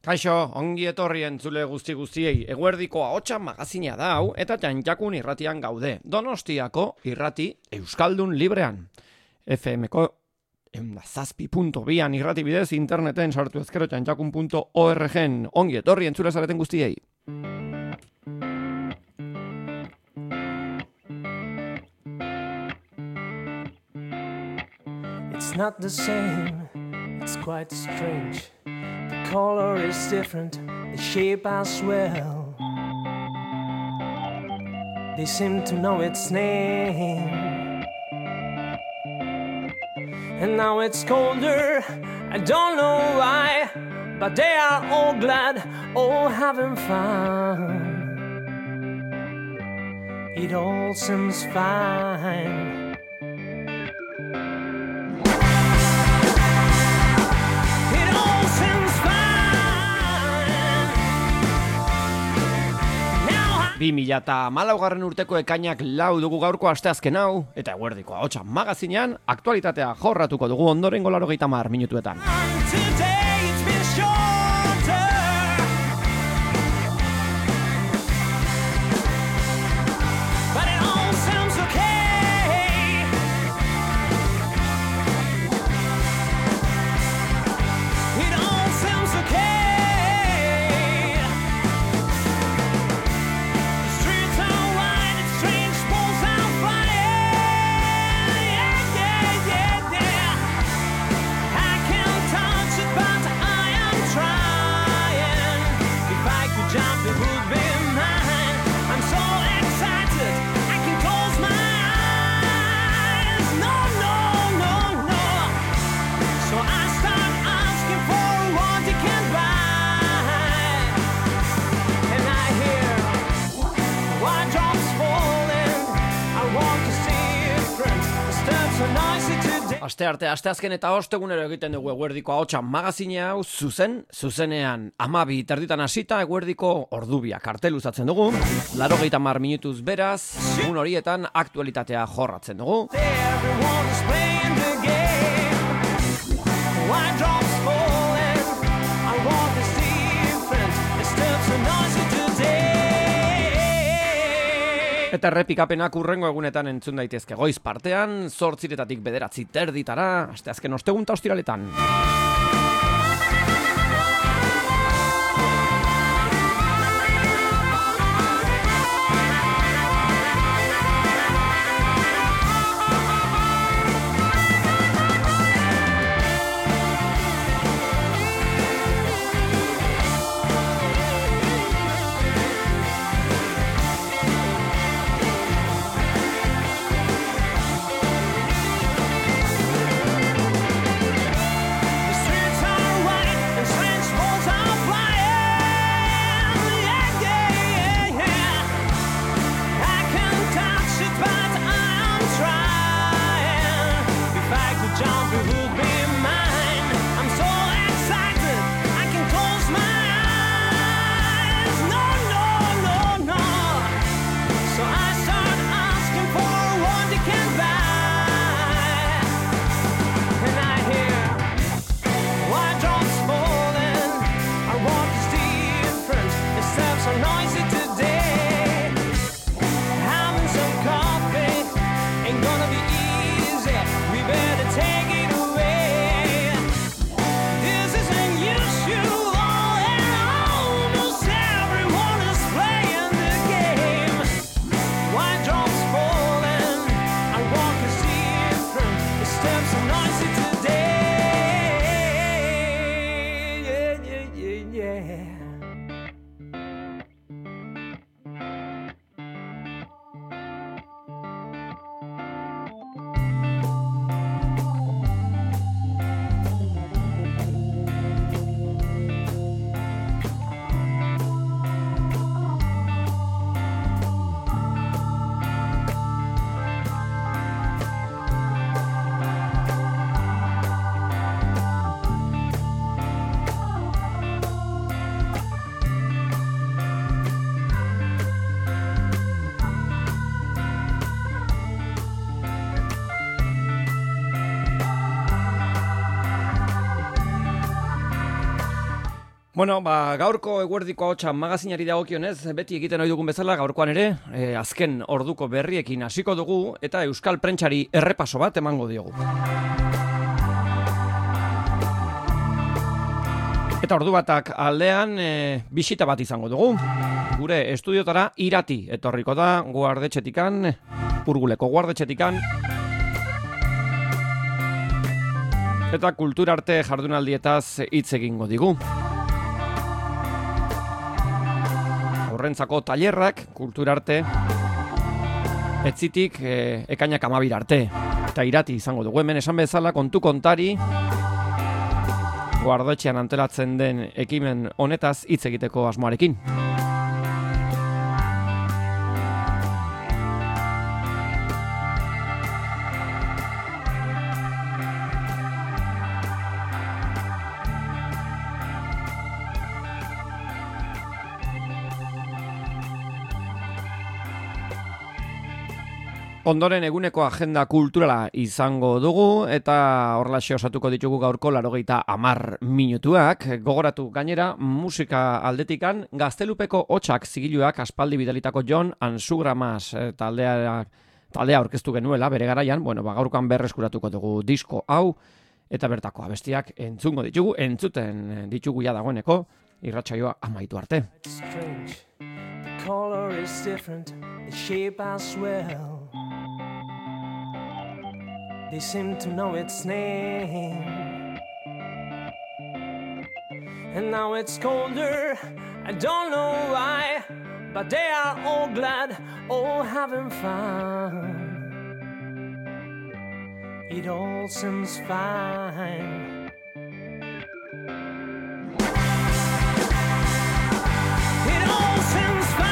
Kaixo, ongi etorri entzule guztiei, eguerdiko ahotsa magazina da hau, eta Txantxakun irratian gaude, Donostiako irrati Euskaldun librean. FM-ko 107.2an irrati bidez interneten sartu ezkero txantxakun.org-en, ongi etorri entzule zareten guztiei. It's not the same, it's quite strange. The color is different, the shape as well. They seem to know its name. And now it's colder, I don't know why, but they are all glad, all having fun. It all seems fine. Bi 2014 urteko ekainak 4 dugu gaurko asteazken hau, eta eguerdiko ahotsa magazinean aktualitatea jorratuko dugu ondorengo 80 minutuetan. Asteazken eta ostegunero egiten dugu eguerdiko ahotsa magazina hau zuzenean 12:30 hasita eguerdiko ordubia karteluzatzen dugu. 80 minutuz beraz, egun horietan aktualitatea jorratzen dugu. Eta errepikapenak urrengo egunetan entzun daitezke goiz partean, 8:00 9:30, asteazken ostegun ta ostiraletan. The Bueno, gaurko eguerdiko ahotsa magazinari dagokionez, beti egiten ohi dugun bezala, gaurkoan ere, azken orduko berriekin hasiko dugu, eta euskal prentsari errepaso bat emango diogu. Eta ordu batak aldean, bisita bat izango dugu. Gure estudiotara Irati etorriko da, guardetxetikan, Purguleko guardetxetikan, eta kulturarte jardunaldietaz hitz egingo digu. Horrentzako tailerrak, kulturarte, etzitik ekainak 12 arte. Eta Irati izango dugu. Hemen esan bezala kontu kontari, guardetxean antolatzen den ekimen honetaz hitz egiteko asmoarekin. Ondoren eguneko agenda kulturala izango dugu eta horrelaxe osatuko ditugu gaurko 90 minutuak. Gogoratu gainera musika aldetikan Gaztelupeko hotsak zigiluak aspaldi bidalitako Jon Ansugramas taldea aurkeztu genuela bere garaian, gaurkoan berreskuratuko dugu disko hau eta bertako abestiak entzungo ditugu, entzuten ditugu ja dagoeneko irratsaioa amaitu arte. The color is different, the shape as well. They seem to know its name. And now it's colder, I don't know why, but they are all glad, all having fun. It all seems fine. It all seems fine.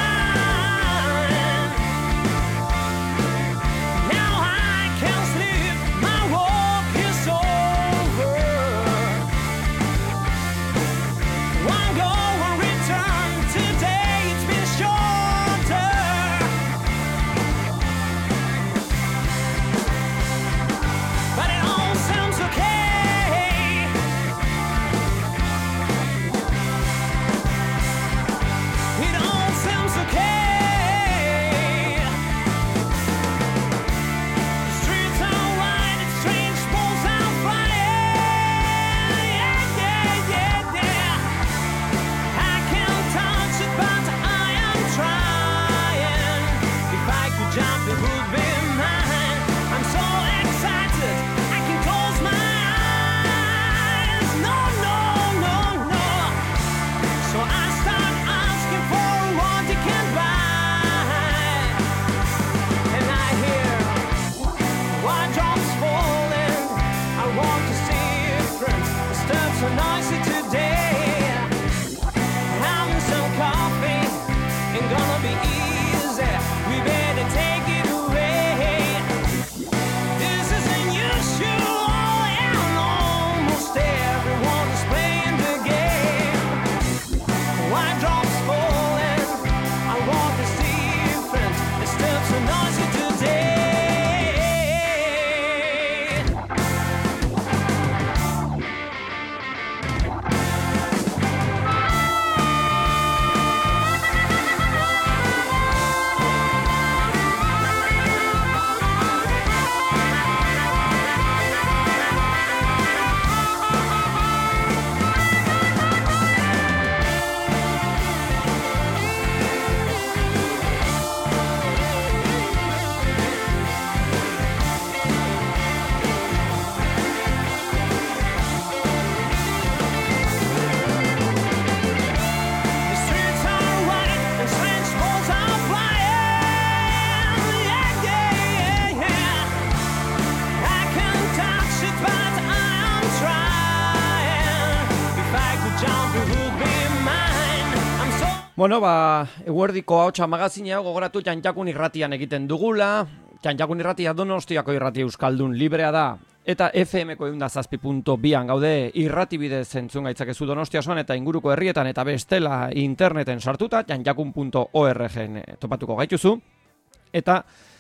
Eguerdiko ahotsa magazina gogoratu Txantxakun irratian egiten dugula. Txantxakun irratia Donostiako irrati euskaldun librea da. Eta FM-ko 107.2an gaude irrati bidez entzun gaitzakezu Donostia osoan eta inguruko herrietan eta bestela interneten sartuta txantxakun.org topatuko gaituzu. Eta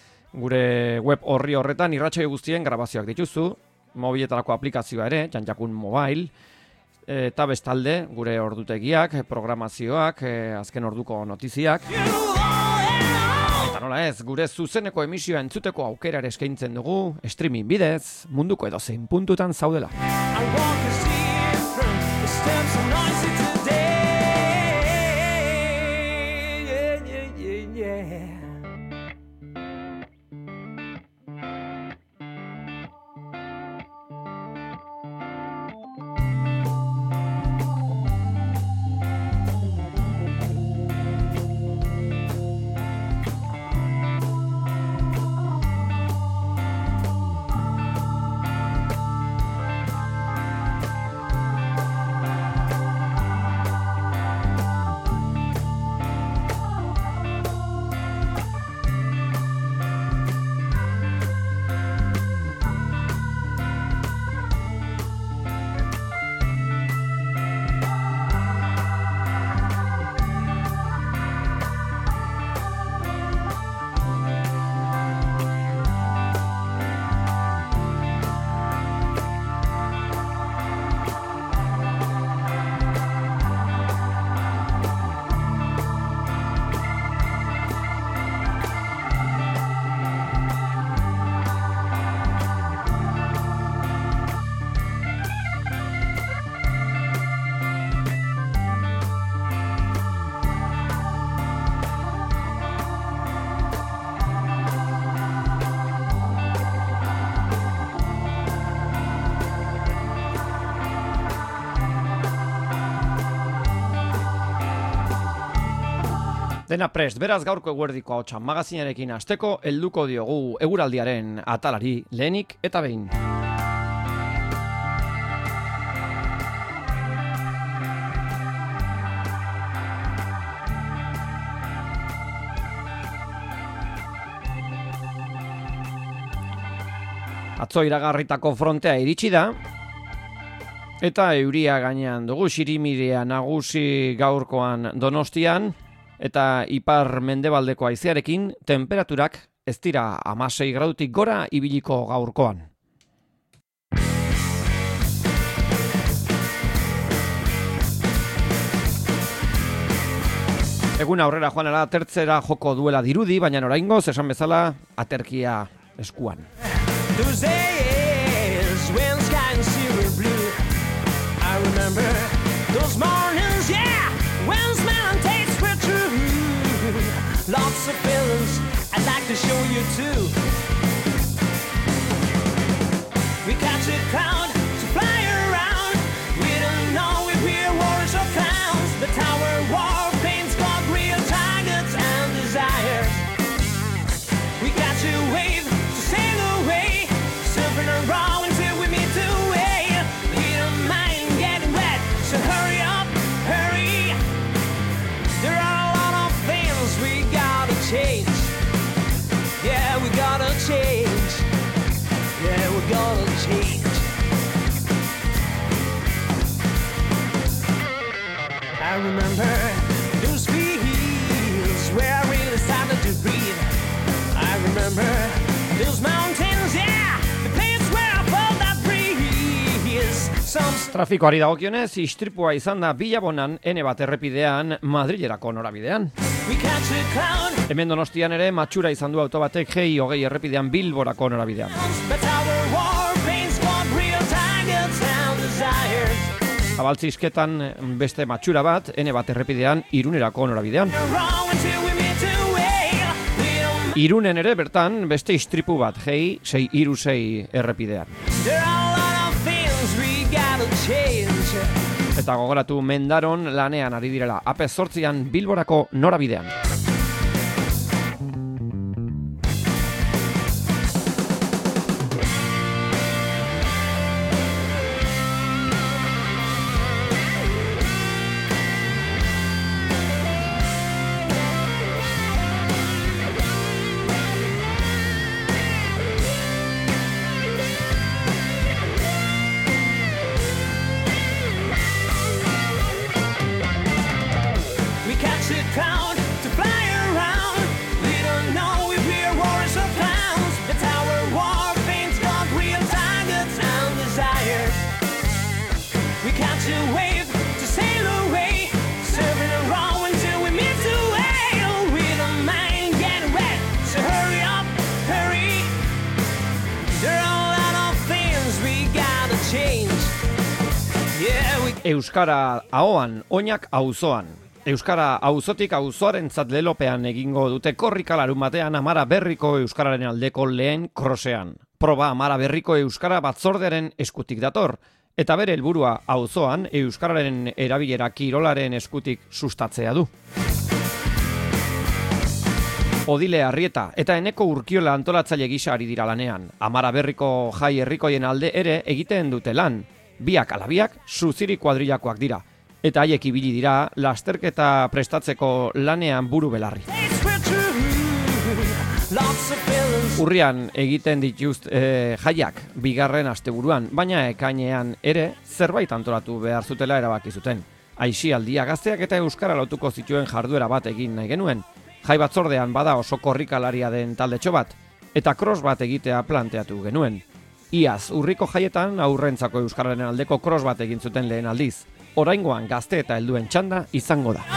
gure web horri horretan irratsaio guztien grabazioak dituzu. Mobiletarako aplikazioa ere, Txantxakun Mobile. Eta bestalde, gure ordutegiak, programazioak, azken orduko notiziak. Eta nola ez, gure zuzeneko emisioa entzuteko aukera ere eskaintzen dugu, streaming bidez, munduko edozein puntutan zaudela. Dena prest, beraz gaurko eguerdiko ahotsa magazinarekin hasteko helduko diogu eguraldiaren atalari lehenik eta behin. Atzo iragarritako frontea iritsi da, eta euria gainean dugu, xirimiria nagusi gaurkoan Donostian, eta ipar mendebaldeko haizearekin temperaturak ez dira 16 gradutik gora ibiliko gaurkoan. Egun aurrera joanera tertzera joko duela dirudi, baina oraingoz esan bezala aterkia eskuan. Lots of feelings I'd like to show you too. We catch a cloud to fly around. We don't know if we're warriors or clowns. The tower war paints got real targets and desires. We catch a wave to sail away, surfing around until we meet the way. We don't mind getting wet, so hurry up, hurry. There are a lot of things we gotta change. Yeah, we gotta change. Yeah, we gotta change. I remember those fields where I really started to breathe. I remember those mountains, yeah, the place where I felt that breeze. Trafikoari dagokionez, istripua izan da Bilabonan N1 errepidean Madrilerako norabidean. Hemen Donostian ere matxura izan du auto batek G20 errepidean Bilborako norabidean. Zabaltzizketan beste matxura bat N1 errepidean Irunerako norabidean. Irunen ere bertan beste istripu bat G636 errepidean. Eta gogoratu Mendaron lanean ari direla AP8an Bilborako norabidean. Cloud to fly Euskara ahoan, oinak auzoan. Euskara auzotik auzoarentzat lelopean egingo dute korrika larun batean Amara Berriko euskararen aldeko lehen krosean. Proba Amara Berriko euskara batzordearen eskutik dator, eta bere helburua auzoan euskararen erabilera kirolaren eskutik sustatzea du. Odile Arrieta eta Eneko Urkiola antolatzaile gisa ari dira lanean. Amara Berriko jai herrikoien alde ere egiten dute lan. Biak alabiak Zuziri kuadrilakoak dira. Eta haiek ibili dira lasterketa prestatzeko lanean buru belarri. Urrian egiten dituzte jaiak bigarren asteburuan, baina ekainean ere zerbait antolatu behar zutela erabaki zuten. Aisialdia gazteak eta euskara lotuko zituen jarduera bat egin nahi genuen. Jai batzordean bada oso korrikalaria den taldetxo bat, eta cross bat egitea planteatu genuen. Iaz, urriko jaietan aurrentzako euskararen aldeko cross bat egin zuten lehen aldiz. Oraingoan gazte eta helduen txanda izango da.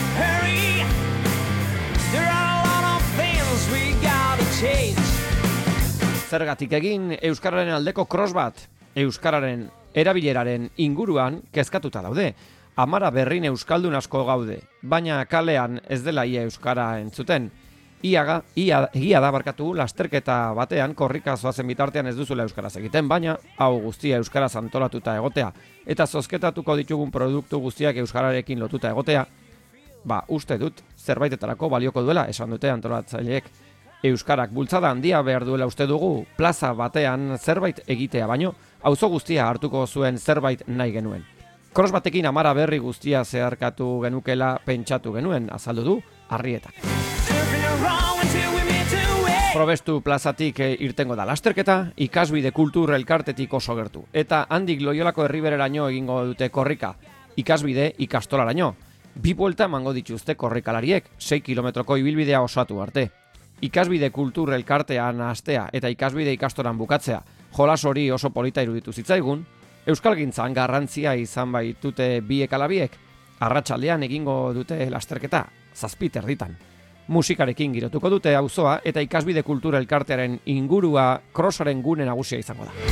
Zergatik egin euskararen aldeko cross bat? Euskararen erabileraren inguruan kezkatuta daude. Amara Berrin euskaldun asko gaude, baina kalean ez dela ia euskara entzuten. Egia da barkatu lasterketa batean korrika zoazen bitartean ez duzula euskaraz egiten, baina hau guztia euskaraz antolatuta egotea eta zozketatuko ditugun produktu guztiak euskararekin lotuta egotea, uste dut zerbaitetarako balioko duela, esan dute antolatzaileek. Euskarak bultzada handia behar duela uste dugu, plaza batean zerbait egitea baino, auzo guztia hartuko zuen zerbait nahi genuen. Cross batekin Amara Berri guztia zeharkatu genukela pentsatu genuen, azaldu du Arrietak. Probestu plazatik irtengo da lasterketa, ikasbide kultur elkartetik oso gertu. Eta handik Loiolako herribereraino egingo dute korrika, ikasbide ikastolaraino. 2 buelta emango dituzte korrikalariek, 6 kilometroko ibilbidea osatu arte. Ikasbide kultur elkartean hastea eta ikasbide ikastoran bukatzea, jolas hori oso polita iruditu zitzaigun, euskalgintzan garrantzia izan baitute biek alabiek, arratsaldean egingo dute lasterketa, 7:30. Musikarekin girotuko dute auzoa eta ikasbide kultura elkartearen ingurua crossaren gune nagusia izango da.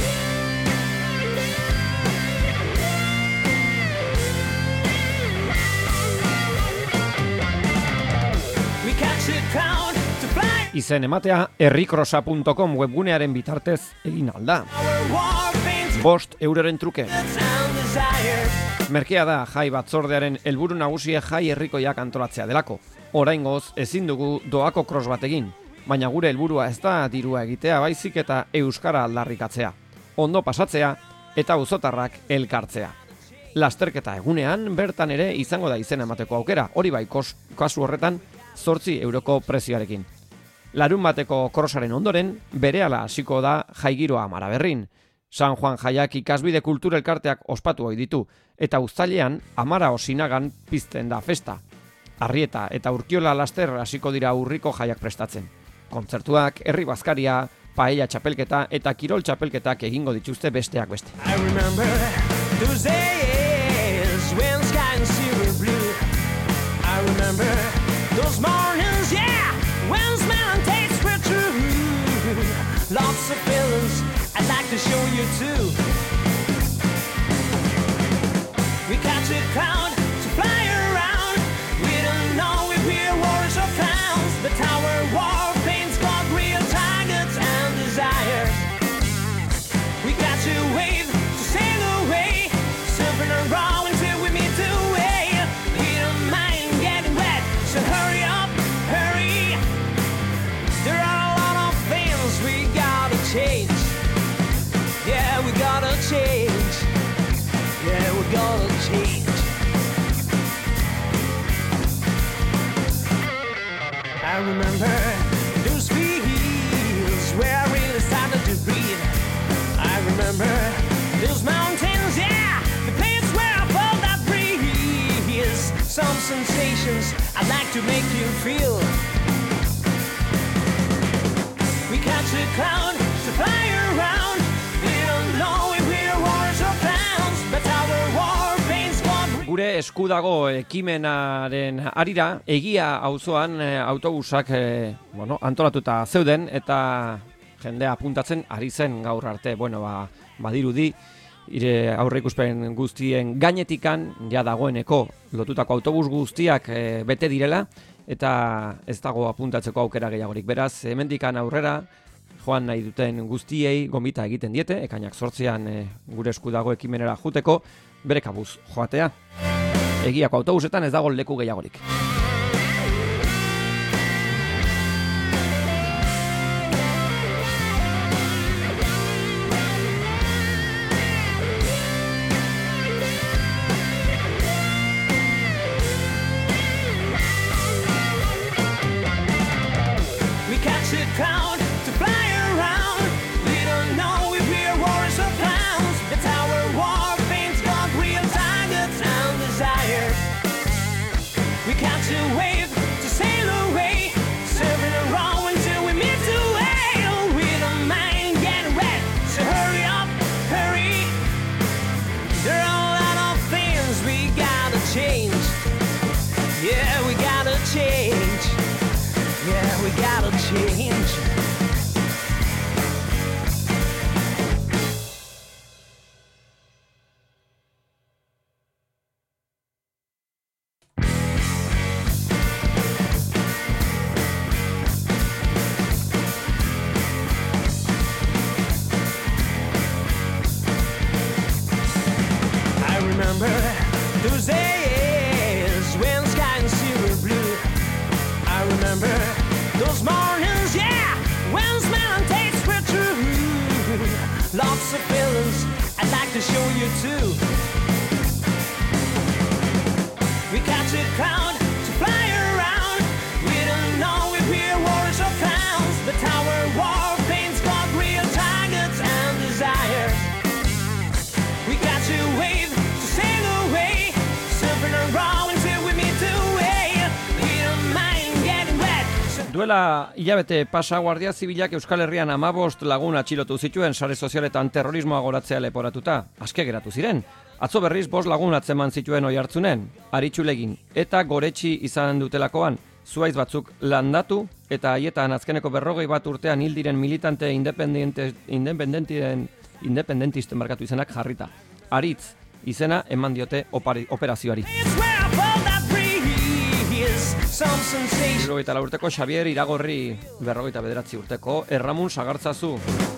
Izen ematea herrikrosa.com webgunearen bitartez egin alda. 5 euroren truke. Merkea da jai batzordearen helburu nagusia jai herrikoiak antolatzea delako. Oraingoz ezin dugu doako cross bat egin, baina gure helburua ez da dirua egitea baizik eta euskara aldarrikatzea, ondo pasatzea eta auzotarrak elkartzea. Lasterketa egunean bertan ere izango da izena emateko aukera, hori bai kasu horretan 8 euroko prezioarekin. Larun bateko crossaren ondoren berehala hasiko da jaigiroa Amara Berrin. San Juan jaiak ikasbide kultur elkarteak ospatu ohi ditu eta uztailean Amara Osinagan pizten da festa. Arrieta eta Urkiola laster hasiko dira urriko jaiak prestatzen. Kontzertuak, herri bazkaria, paella txapelketa eta kirol txapelketak egingo dituzte besteak beste. I remember those days when sky and sea were blue. I remember those mornings, yeah, when smell and taste were true. Lots of feelings I'd like to show you too. We catch a crowd to fly around. We don't know if we're warriors or clowns, but our warplanes got real targets and desires. We catch a wave to sail away, surfing around until we meet the wave. We don't mind getting wet, so hurry up, hurry. There are a lot of things we gotta change. Yeah, we gotta change. Yeah, we gotta change. I remember those fields where I really started to breathe. I remember those mountains, yeah, the place where I felt that breeze. Some sensations I'd like to make you feel. We catch a cloud to fly around. We don't know if we're warriors or clowns, but our warplanes gone. Gure esku dago ekimenaren arira, egia auzoan autobusak antolatuta zeuden eta jendea apuntatzen ari zen gaur arte. Badirudi aurreikuspen guztien gainetikan, ja dagoeneko lotutako autobus guztiak bete direla, eta ez dago apuntatzeko aukera gehiagorik. Beraz, hemendikan aurrera, joan nahi duten guztiei gomita egiten diete, ekainak 8 gure esku dago ekimenera juteko, bere kabuz joatea. Egiako autobusetan ez dago leku gehiagorik. Those days when sky and sea were blue. I remember those mornings, yeah, when smell and taste were true. Lots of feelings I'd like to show you too. We catch a cloud to fly around. We don't know if we're warriors or clowns. The tower war paints got real targets and desires. We catch a wave to sail away, surfing around until we meet the way. We don't mind getting wet. Duela hilabete pasa Guardia Zibilak Euskal Herrian 15 lagun atxilotu zituen sare sozialetan terrorismoa goratzea leporatuta. Aske geratu ziren. Atzo berriz 5 lagun atzeman zituen Oiartzunen, Aritxulegin eta Goretsi izan dutelakoan. Zuaiz batzuk landatu eta haietan azkeneko 41 urtean hil diren militante independentisten markatu izenak jarrita. Aritz izena eman diote operazioari. 74 urteko Xavier Iragorri, 49 urteko Erramun Sagartzazu,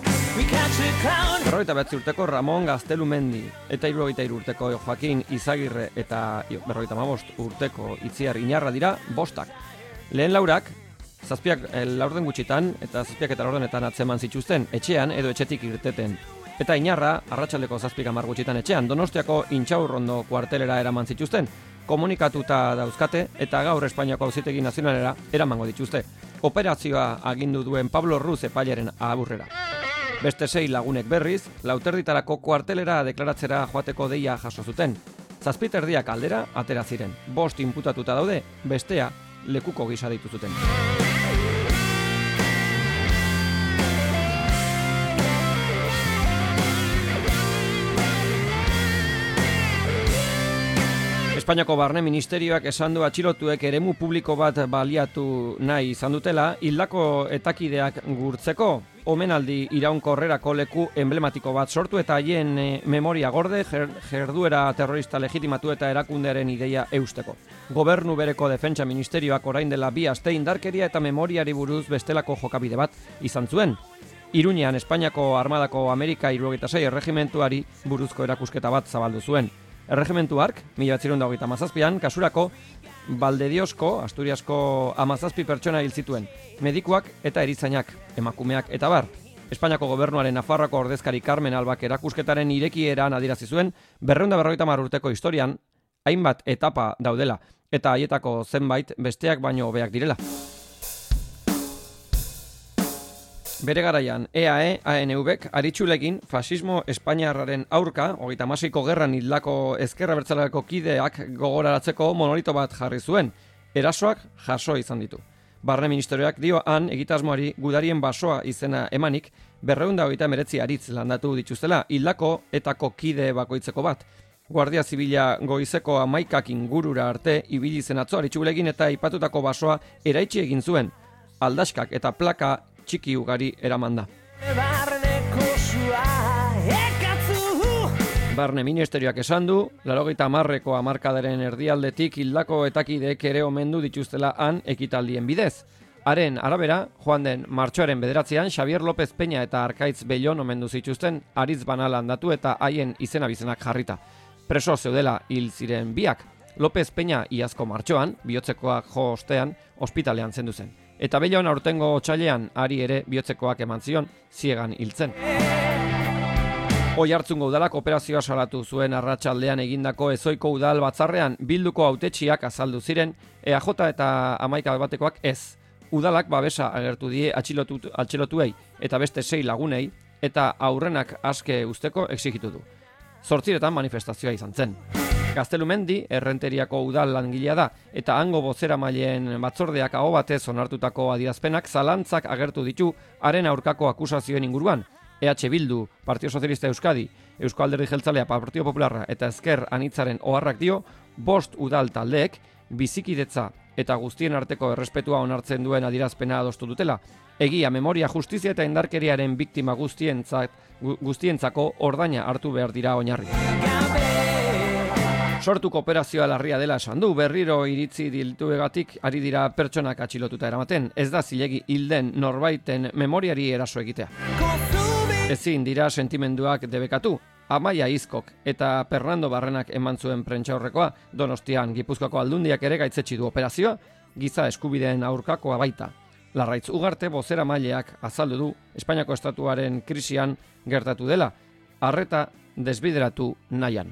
49 urteko Ramon Gaztelumendi eta 73 urteko Joaquin Izagirre eta 55 urteko Itziar Inarra dira 5. Lehen laurak, 7 laurden gutxitan eta 7 eta laurdenetan atzeman zituzten etxean edo etxetik irteten. Eta Inarra, arratsaldeko 7 gutxitan etxean, Donostiako Intxaurrondo kuartelera eraman zituzten, komunikatuta dauzkate eta gaur Espainiako Auzitegi Nazionalera eramango dituzte. Operazioa agindu duen Pablo Ruz epailaren aburrera. Beste 6 lagunek berriz, lauterditarako kuartelera deklaratzera joateko deia jaso zuten. 7 aldera atera ziren. 5 inputatuta daude, bestea lekuko gisa deitu zuten. Espainiako Barne Ministerioak esan du atxilotuek eremu publiko bat baliatu nahi izan dutela, hildako etakideak gurtzeko, omenaldi iraunkorrerako leku emblematiko bat sortu eta haien memoria gorde jarduera terrorista legitimatu eta erakundearen ideia eusteko. Gobernu bereko defentsa ministerioak orain dela 2 aste indarkeria eta memoriari buruz bestelako jokabide bat izan zuen. Iruñean Espainiako Armadako Amerika 76 erregimentuari buruzko erakusketa bat zabaldu zuen. Erregimentu hark, 1937an, kasurako Valdediosko, Asturiasko 17 pertsona hil zituen, medikuak eta erizainak, emakumeak eta bar. Espainiako gobernuaren Nafarroako ordezkari Carmen Albak erakusketaren irekieran adierazi zuen 250 urteko historian hainbat etapa daudela eta haietako zenbait besteak baino hobeak direla. Bere garaian, EAE, ANV-ek, Aritxulegin, fasismo espainiarraren aurka, 36ko gerran hildako ezkerra bertzalako kideak gogoraratzeko monolito bat jarri zuen. Erasoak jaso izan ditu. Barne Ministerioak dio han egitasmoari gudarien basoa izena emanik, 229 aritz landatu dituztela, hildako etako kide bakoitzeko bat. Guardia Zibila goizeko 11 ingurura arte ibili zen atzo Aritxulegin eta aipatutako basoa eraitsi egin zuen. Aldaskak eta plaka txiki ugari eraman da. Barne Ministerioak esan du, 80ko hamarkadaren erdialdetik hildako etakideek ere omendu dituztela han ekitaldien bidez. Haren arabera, joan den martxoaren 9an, Xavier López Peña eta Arkaitz Bellon omendu zituzten aritz banala handatu eta haien izena-bizenak jarrita. Preso zeudela hil ziren biak. López Peña iazko martxoan, bihotzekoak jo ostean, ospitalean zendu zen. Eta Bellon aurtengo otsailean ari ere bihotzekoak eman zion, ziegan hiltzen. Oiartzungo udalak operazioa salatu zuen arratsaldean egindako ezoiko udal batzarrean bilduko hautetsiak azaldu ziren, EAJ eta 11 batekoak ez. Udalak babesa agertu die atxilotuei eta beste 6 lagunei eta aurrenak aske usteko exigitu du. 8 manifestazioa izan zen. Gaztelumendi Errenteriako udal langilea da eta hango bozeramaileen batzordeak aho batez onartutako adierazpenak zalantzak agertu ditu haren aurkako akusazioen inguruan. EH Bildu, Partido Socialista Euskadi, Eusko Alderdi Jeltzalea, Partido Popularra eta Ezker Anitzaren oharrak dio, 5 udal taldeek bizikidetza eta guztien arteko errespetua onartzen duen adierazpena adostu dutela. Egia, memoria, justizia eta indarkeriaren biktima guztientzako ordaina hartu behar dira oinarri. Sortuko operazioa larria dela esan du, berriro iritzi diltuegatik ari dira pertsonak atxilotuta eramaten. Ez da zilegi hilden norbaiten memoriari eraso egitea. Ezin dira sentimenduak debekatu. Amaia Izkok eta Fernando Barrenak eman zuen prentsaurrekoa, Donostian Gipuzkoako Aldundiak ere gaitzetsi du operazioa, giza eskubideen aurkakoa baita. Larraitz Ugarte bozeramaileak azaldu du Espainiako estatuaren krisian gertatu dela, arreta desbideratu nahian.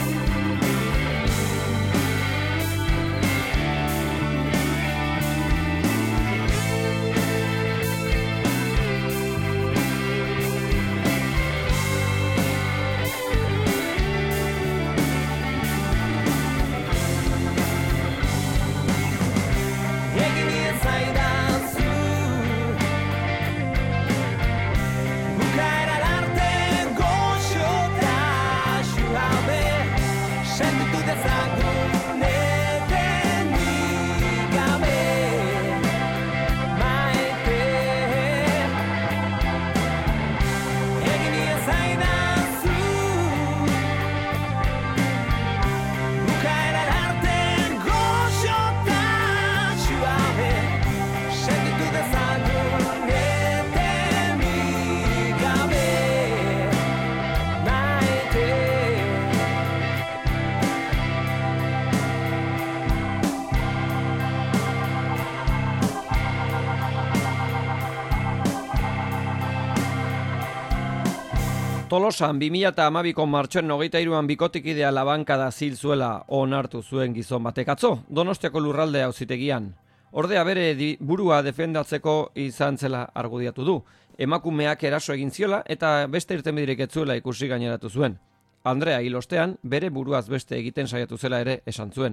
Tolosan 2012ko martxoaren 23an bikotekidea labankada zil zuela onartu zuen gizon batek atzo, Donostiako lurralde auzitegian. Ordea bere burua defendatzeko izan zela argudiatu du. Emakumeak eraso egin ziola eta beste irtenbiderik ez zuela ikusi gaineratu zuen. Andrea hil ostean bere buruaz beste egiten saiatu zela ere esan zuen.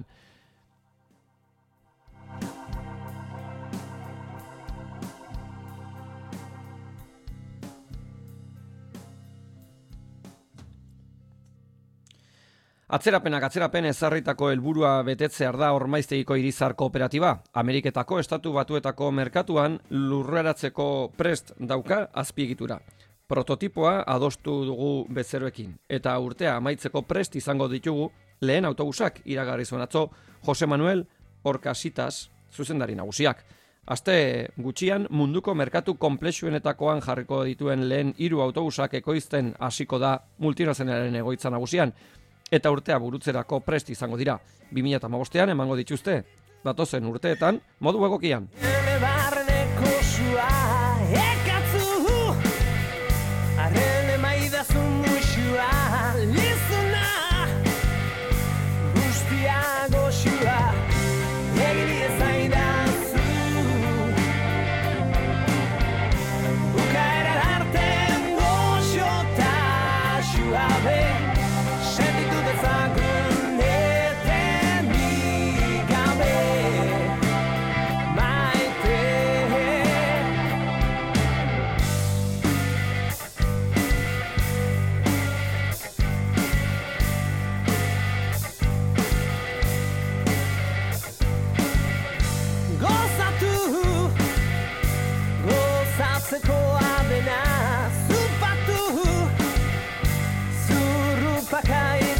Atzerapen ezarritako helburua betetzear da Ormaiztegiko Irizar Kooperatiba. Ameriketako Estatu Batuetako merkatuan lurreratzeko prest dauka azpiegitura. Prototipoa adostu dugu bezeroekin eta urtea amaitzeko prest izango ditugu lehen autobusak iragarri zuen atzo Jose Manuel Orkasitas zuzendari nagusiak. Aste gutxian munduko merkatu konplexuenetakoan jarriko dituen lehen 3 autobusak ekoizten hasiko da multinazionalaren egoitza nagusian. Eta urtea burutzerako prest izango dira. 2015an emango dituzte. Datozen urteetan, modu egokian.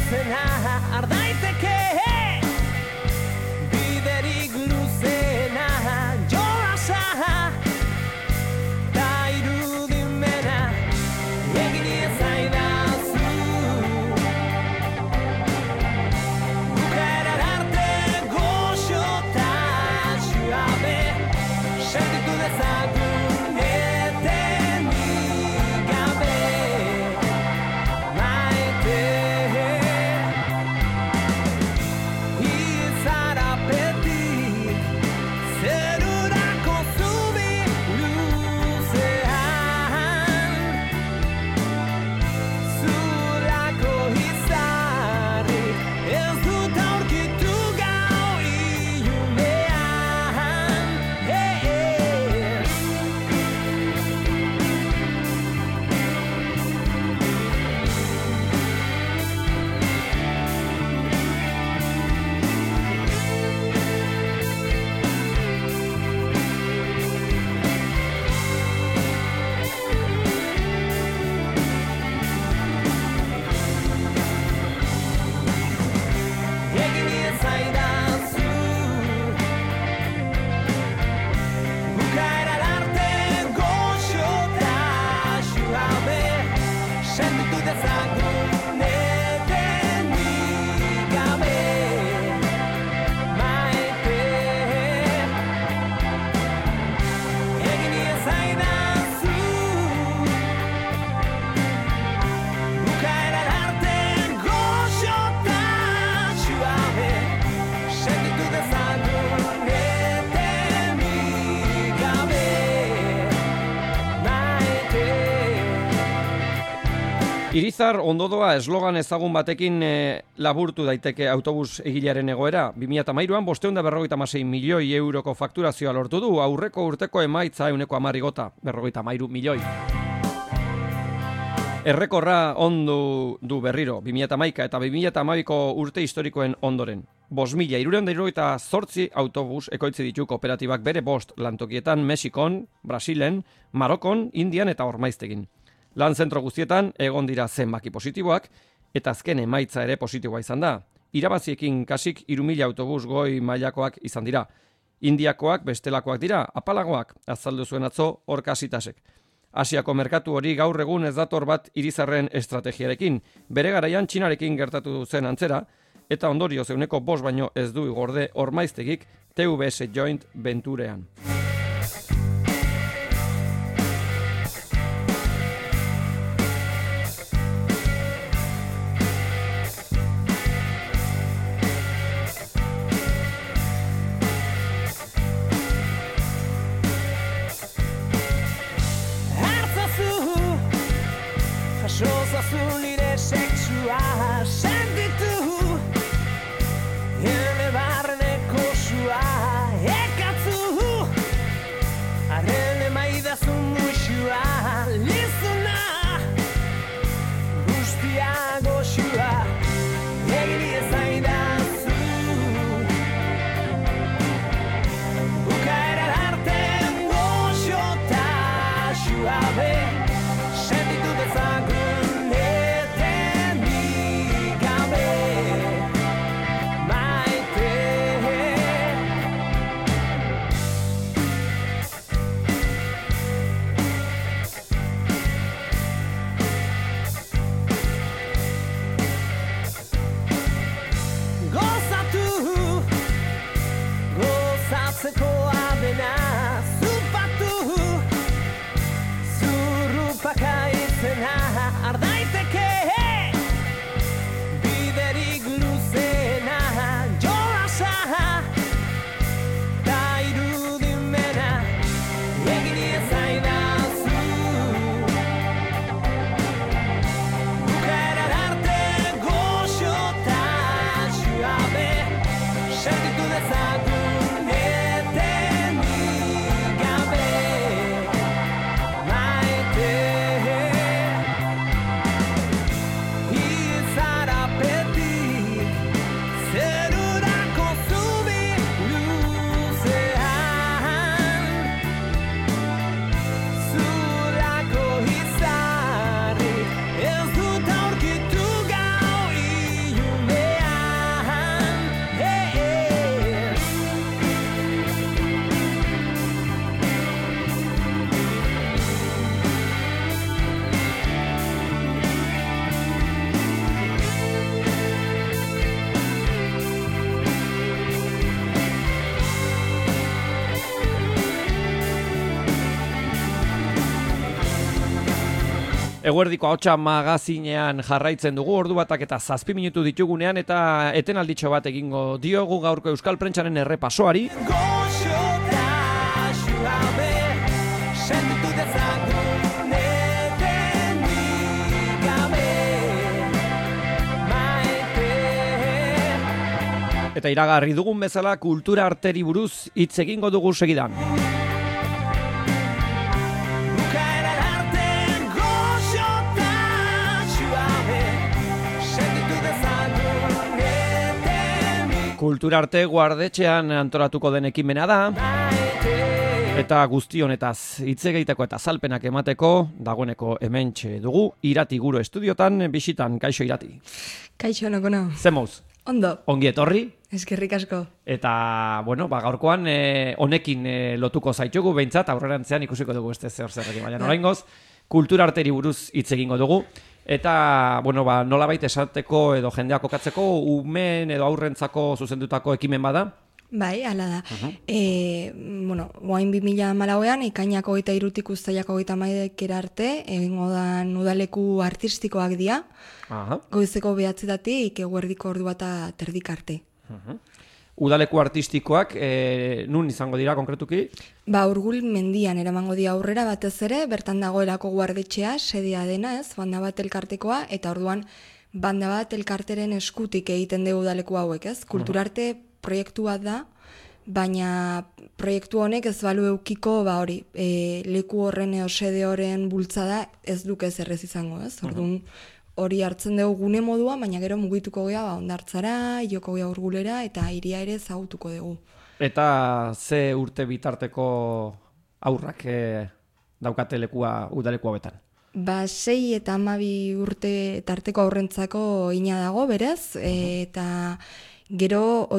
zuzena ardaiteke biderik luzena jolasa ta irudimena egin ezaidazu bukaerar arte goxota suabe sentitu dezagun etenik gabe maite izarapetik zerurako zubi luzean zurako izarrik ez dut aurkitu gau ilunean egin ezaidazu bukaerar arte goxota suabe sentitu dezagun etenik gabe maite egin ezaidazu bukaerar arte goxota suabe sentitu dezagun etenik gabe maite. Irizar ondodoa eslogan ezagun batekin laburtu daiteke autobus egilearen egoera. 2013an 556 milioi euroko fakturazioa lortu du, aurreko urteko emaitza 110 igota, 53 milioi. Errekorra ondu du berriro, 2011 eta 2012ko urte historikoen ondoren. 5.378 autobus ekoitzi ditu kooperatibak bere 5 lantokietan Mexikon, Brasilen, Marokon, Indian eta Ormaiztegin. Lan zentro guztietan egon dira zenbaki positiboak eta azken emaitza ere positiboa izan da. Irabaziekin kasik 3.000 autobus goi mailakoak izan dira. Indiakoak bestelakoak dira, apalagoak, azaldu zuen atzo Orkasitasek. Asiako merkatu hori gaur egun ez dator bat Irizarren estrategiarekin, bere garaian Txinarekin gertatu zen antzera, eta ondorioz 5% baino ez du gorde Ormaiztegik TVS Joint Venturean. Jasozazu nire sexua sentitu ene barreneko sua ekatzu Eguerdiko ahotsa magazinean jarraitzen dugu, ordu batak eta 7 minutu ditugunean, eta etenalditxo bat egingo diogu gaurko Euskal Prentsaren errepasoari. Eta iragarri dugun bezala kultura arteri buruz hitz egingo dugu segidan. Kultura arte guardetxean antolatuko den ekimena da. Eta guzti honetaz hitz egiteko eta azalpenak emateko dagoeneko hementxe dugu Irati Guro estudiotan bisitan. Kaixo Irati. Kaixo nokona. Zemoz? Ondo. Ongi etorri. Eskerrik asko. Eta, gaurkoan honekin lotuko zaitugu, behintzat aurrerantzean ikusiko dugu zer zerrekin. Baina oraingoz, kultura arteri buruz hitz egingo dugu. Eta, nolabait esateko edo jendeak kokatzeko umeen edo aurrentzako zuzendutako ekimen bada? Bai, hala da. Oain 2014an, ekainak 23tik uztailak 31 arte, egingo da udaleku artistikoak dira. Goizeko 9:00 eguerdiko ordu bata terdik arte. Udaleku artistikoak, nun izango dira konkretuki? Urgul mendian eramango dira aurrera batez ere, bertan dagoelako guardetxea, sedia dena ez, banda bat elkartekoa, eta orduan banda bat elkarteren eskutik egiten dugu udaleku hauek ez. Kulturarte proiektua da, baina proiektu honek ez balu eukiko, leku horren sede horren bultzada ez duk ez errez izango ez. Orduan hori hartzen dugu gune modua, baina gero mugituko gea Hondartzara, joko gea Urgulera eta hiria ere zagutuko dugu. Eta ze urte bitarteko aurrak daukate lekua udaleku hauetan? 6 eta 12 urte tarteko aurrentzako ina dago berez, eta gero,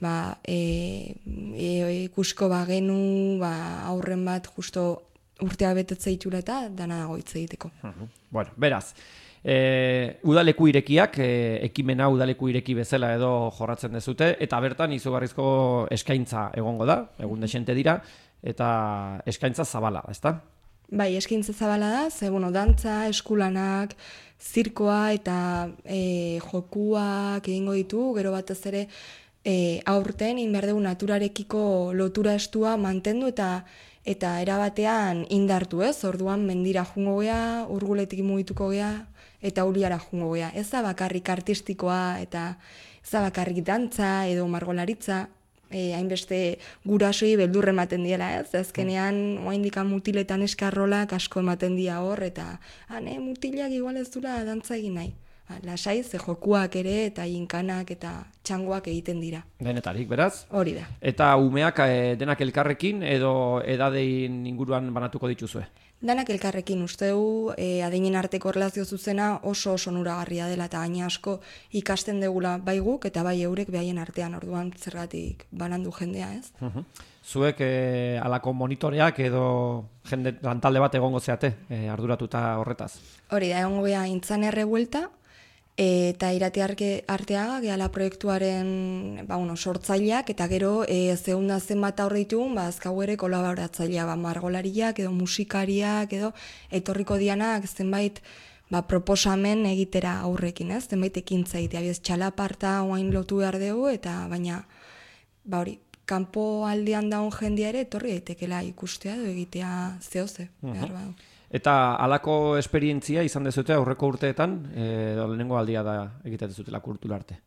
ikusko bagenu aurren bat justo urtea betetze itula eta dana dago hitz egiteko. Beraz, udaleku irekiak, ekimena udaleku ireki bezala edo jorratzen dezute, eta bertan izugarrizko eskaintza egongo da, egun desente dira, eta eskaintza zabala, ezta? Bai, eskaintza zabala da, dantza, eskulanak, zirkoa eta jokuak egingo ditu, gero batez ere aurten inbehar dugu naturarekiko lotura estua mantendu eta erabatean indartu ez, orduan mendira jungo gea, Urguletik mugituko gea, eta Uliara jungo gea. Ez da bakarrik artistikoa eta ez da bakarrik dantza edo margolaritza, hainbeste gurasoi beldurre ematen diela ez, azkenean oaindik mutiletan eskarrolak asko ematen dira hor, eta mutilak igual ez dura dantza egin nahi. Lasai, ze jokuak ere eta inkanak eta txangoak egiten dira. Denetarik, beraz? Hori da. Eta umeak denak elkarrekin edo edadein inguruan banatuko dituzue? Danak elkarrekin uste du, adinen arteko erlazio zuzena oso onuragarria dela eta gaina asko ikasten degula bai guk eta bai eurek behaien artean, orduan zergatik banandu jendea ez. Zuek alako monitoreak edo jende lantalde bat egongo zeate arduratuta horretaz? Hori da, egongo gea intzan errebuelta, eta Irati Arteaga gehala proiektuaren sortzaileak, eta gero zeunda zenbat aurre ditugun, azkau ere kolaboratzailea, margolariak edo musikariak edo etorriko dianak zenbait proposamen egitera aurrekin, ez? Zenbait ekintza egitea, biz txalaparta oain lotu behar dugu, eta baina hori, kanpo aldean daun jendia ere etorri daitekela ikustea edo egitea zehoze, behar badu. Eta halako esperientzia izan dezute aurreko urteetan, lehenengo aldia da egiten dezutela kultura arte?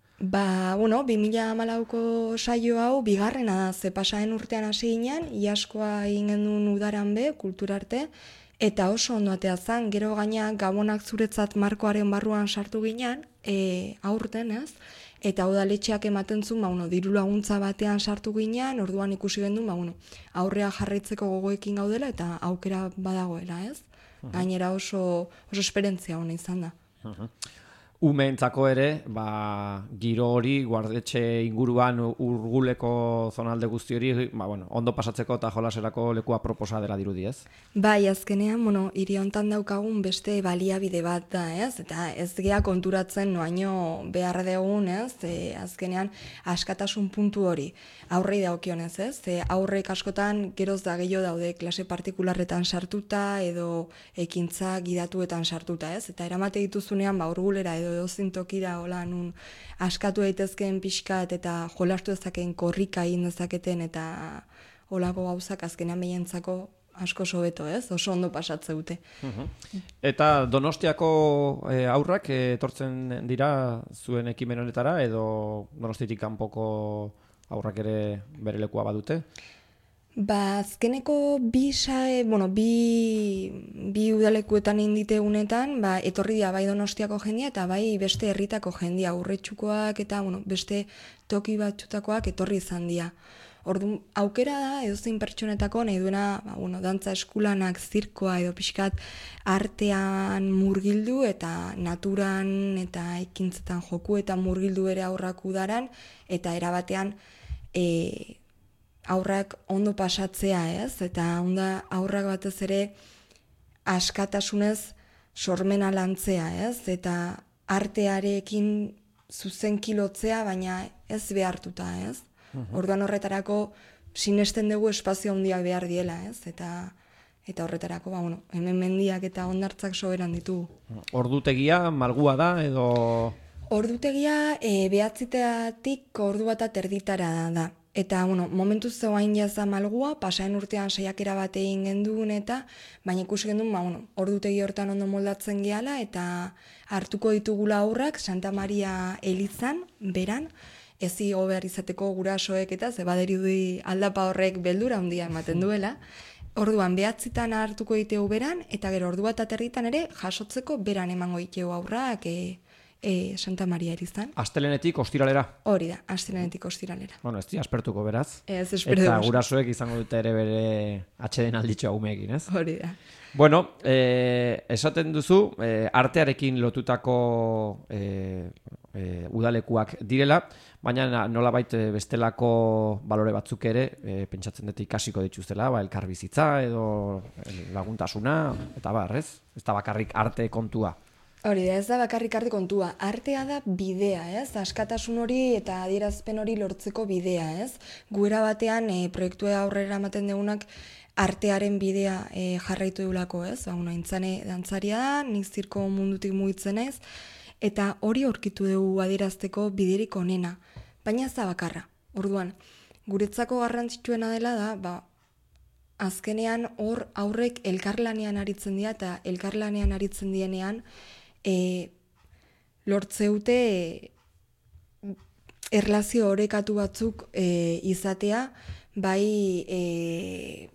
2014ko saio hau bigarrena da, ze pasaren urtean hasi ginen, iaskoa egin genuen udaran be, kultura arte, eta oso ondo atea zen, gero gaina gabonak zuretzat markoaren barruan sartu ginen, aurten ez, eta udaletxeak ematen zuen, diru laguntza batean sartu ginen, orduan ikusi genuen, aurrea jarraitzeko gogoekin gaudela eta aukera badagoela ez. Gainera oso esperientzia hona izan da. umeentzako ere, giro hori, guardetxe inguruan urguleko zonalde guzti hori, ondo pasatzeko eta jolaserako lekua proposa dela dirudi, ez? Bai, azkenean, hiri hontan daukagun beste baliabide bat da, ez? Eta ez gea konturatzen noaino behar dugun, ez? Azkenean, askatasun puntu hori, aurrei daukionez, ez? Aurrek askotan geroz da gehiago daude klase partikularretan sartuta edo ekintza gidatuetan sartuta, ez? Eta eramate dituzunean, urgulera edo tokira hola nun askatu daitezkeen pixkat eta jolastu dezakeen korrika egin dezaketen eta holako gauzak azkenean behientzako asko sobeto, ez? Oso ondo pasatze dute. Eta Donostiako aurrak etortzen dira zuen ekimen honetara edo Donostiatik kanpoko aurrak ere bere lekua badute? Azkeneko bi udalekuetan indite unetan, etorri dira bai Donostiako jendia eta bai beste herritako jendia, Urretxukoak eta beste toki batxutakoak etorri izan dira. Orduan, aukera da, edozein pertsonetako nahi duena, dantza eskulanak, zirkoa edo pixkat artean murgildu eta naturan eta ekintzetan joku eta murgildu ere aurrak udaran eta erabatean aurrak ondo pasatzea, ez? Eta onda aurrak batez ere askatasunez sormena lantzea, ez? Eta artearekin zuzenki lotzea, baina ez behartuta, ez? Orduan horretarako sinesten dugu espazio handiak behar diela, ez? Eta horretarako, hemen mendiak eta hondartzak soberan ditugu. Ordutegia malgua da edo... Ordutegia 9:00 ordu bat erditara da. Eta, momentuz zegoain jaza malgua, pasaen urtean saiakera bat egin gendun eta, baina ikusi gendun, ordutegi hortan ondo moldatzen gehala eta hartuko ditugula aurrak Santa Maria elizan, beran, ezi behar izateko gurasoek eta zebaderi aldapa horrek beldura handia ematen duela. Orduan 9:00 hartuko ditegu beran, eta gero ordu bat aterritan ere jasotzeko beran emango ditegu aurrak Santa Maria erizan. Astelenetik ostiralera? Hori da, astelenetik ostiralera. Ez di aspertuko beraz. Ez espertu. Eta gurasoek izango dute ere bere atxeden alditxoa umeekin, ez? Hori da. Esaten duzu, artearekin lotutako udalekuak direla, baina nolabait bestelako balore batzuk ere pentsatzen dut ikasiko dituztela, elkarbizitza edo laguntasuna, eta ez? Ez da bakarrik arte kontua. Hori da, ez da bakarrik arte kontua. Artea da bidea, ez? Askatasun hori eta adierazpen hori lortzeko bidea, ez? Guera batean proiektua aurrera ematen degunak artearen bidea jarraitu dugulako, ez? Intzane dantzaria da, nik zirko mundutik mugitzen ez, eta hori aurkitu dugu adierazteko biderik onena, baina ez da bakarra. Orduan, guretzako garrantzitsuena dela da, azkenean hor aurrek elkarlanean aritzen dira eta elkarlanean aritzen dienean lortzeute erlazio orekatu batzuk izatea, behai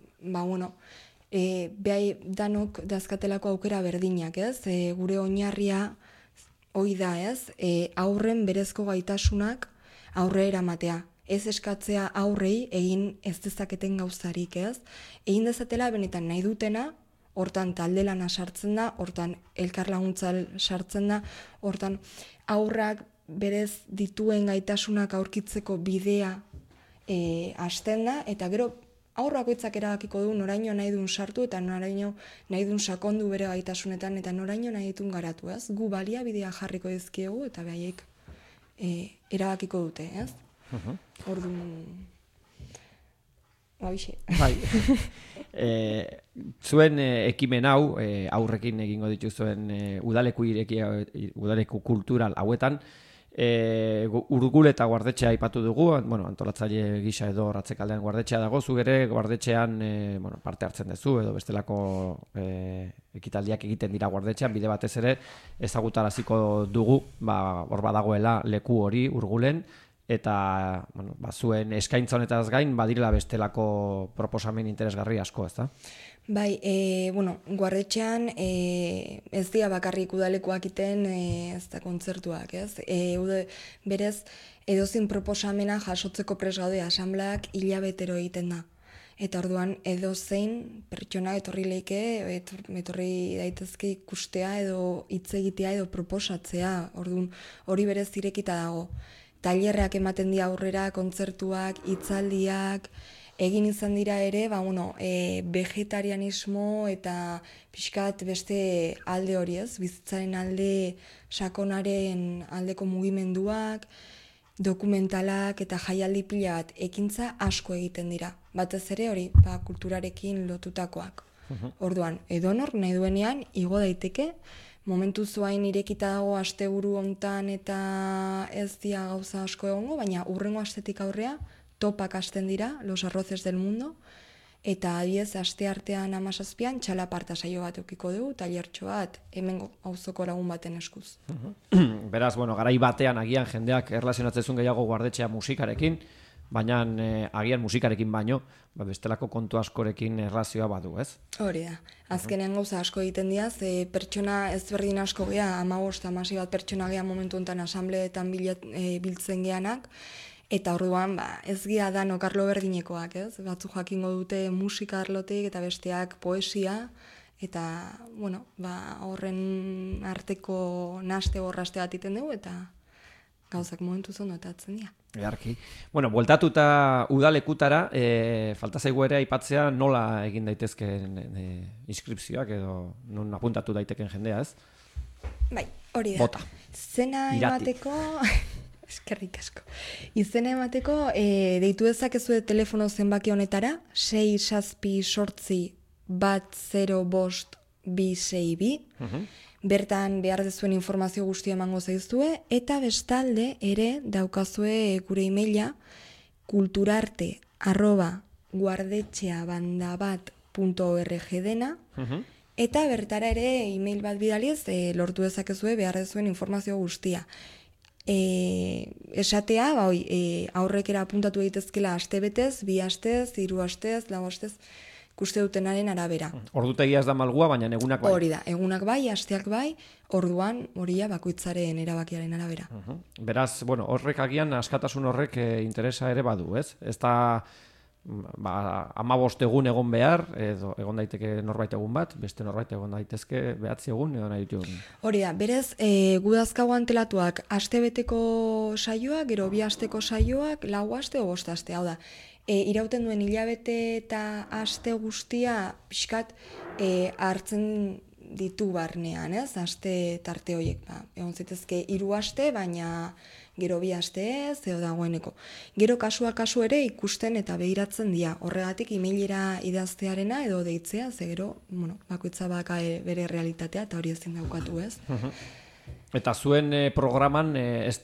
danok dazkatelako aukera berdinak, ez? Gure oinarria hoi da, ez? Aurren berezko gaitasunak aurre eramatea. Ez eskatzea aurrei egin ez dezaketen gauzarik, ez? Egin dezatela benetan nahi dutena, hortan talde lana sartzen da, hortan elkarlaguntzal sartzen da, hortan aurrak berez dituen gaitasunak aurkitzeko bidea hasten da, eta gero aurrakoitzak erabakiko du noraino nahi duen sartu eta noraino nahi duen sakondu bere gaitasunetan eta noraino nahi dituen garatu, ez? Gu baliabidea jarriko dizkiegu eta behaiek erabakiko dute, ez? Orduan... Bai. Zuen ekimen hau, aurrekin egingo dituzuen udaleku kultural hauetan, Urgul eta guardetxea aipatu dugu, antolatzaile gisa edo ratzekaldean guardetxea dago, zu ere guardetxean parte hartzen duzu edo bestelako ekitaldiak egiten dira guardetxean, bide batez ere ezagutaraziko dugu, hor badagoela leku hori Urgulen, eta zuen eskaintza honetaz gain badirela bestelako proposamen interesgarri asko, ezta? Bai, guardetxean ez dira bakarrik udalekoak iten ez da kontzertuak, ez? Berez, edozin proposamena jasotzeko prest gaude asambleak hilabetero egiten da. eta orduan edozein pertsona etorri leike, etorri daitezke ikustea edo hitz egitea edo proposatzea, orduan hori berez irekita dago. Tailerrak ematen dira aurrera, kontzertuak, hitzaldiak, egin izan dira ere, vegetarianismo eta pixkat beste alde hori ez, bizitzaren alde, sakonaren aldeko mugimenduak, dokumentalak eta jaialdi pila bat ekintza asko egiten dira. Batez ere hori, kulturarekin lotutakoak. Orduan, edonor nahi duenean igo daiteke, momentu zuain irekita dago asteburu hontan eta ez dia gauza asko egongo, baina hurrengo astetik aurrea topak hasten dira, los arroces del mundo, eta adiez aste artean 17an txalaparta saio bat eukiko dugu, tailertxo bat, hemengo auzoko lagun baten eskuz. Beraz, garai batean agian jendeak erlazionatzezun gehiago guardetxea musikarekin, baina agian musikarekin baino, bestelako kontu askorekin erlazioa badu, ez? Hori da. Azkenean gauza asko egiten diaz, pertsona ezberdin asko gea, 15-16 bat pertsona gea momentu honetan asambleetan biltzen geanak, eta orduan, ez gira danok arlo berdinekoak, ez? Batzu jakingo dute musika arlotik eta besteak poesia, eta, horren arteko naste borraste bat iten dugu, eta gauzak momentu zondo atatzen dira. Earki. Bueltatuta udalekutara, falta zaigu ere aipatzea nola egin daitezkeen inskripzioak edo non apuntatu daiteken jendea, ez? Bai, hori da. Bota. Zena emateko... Eskerrik asko. Izena emateko, deitu dezakezue telefono zenbaki honetara, 6-105-26262. Bertan behar dezuen informazio guztia emango zaizue, eta bestalde ere daukazue gure emaila kulturarte@guardetxeabandabat.org dena, eta bertara ere email bat bidaliz lortu dezakezue behar dezuen informazio guztia. Esatea, aurrekera apuntatu egitezkela aste betez, 2 astez, 3 astez, 4 astez, ikuste dutenaren arabera. Ordutegia ez da malgua, baina egunak bai. Hori da, egunak bai, asteak bai, orduan horia bakoitzaren erabakiaren arabera. Beraz, horrek agian askatasun horrek interesa ere badu, ez? Ez da 15 egun egon behar, edo egon daiteke norbait egun bat, beste norbait egon daitezke 9 egun, edo nahi ditugun. Hori da, berez, gudazkago antelatuak astebeteko saioak, gero 2 asteko saioak, 4 aste o 5 aste, hau da. Irauten duen hilabete eta aste guztia pixkat hartzen ditu barnean, ez? Aste tarte horiek, egon zitezke 3 aste, baina gero 2 aste ez, edo dagoeneko. Gero kasua kasu ere ikusten eta behiratzen dira. Horregatik emailera idaztearena edo deitzea, ze gero, bakoitza baka bere realitatea eta hori ezin daukatu, ez? Eta zuen programan ez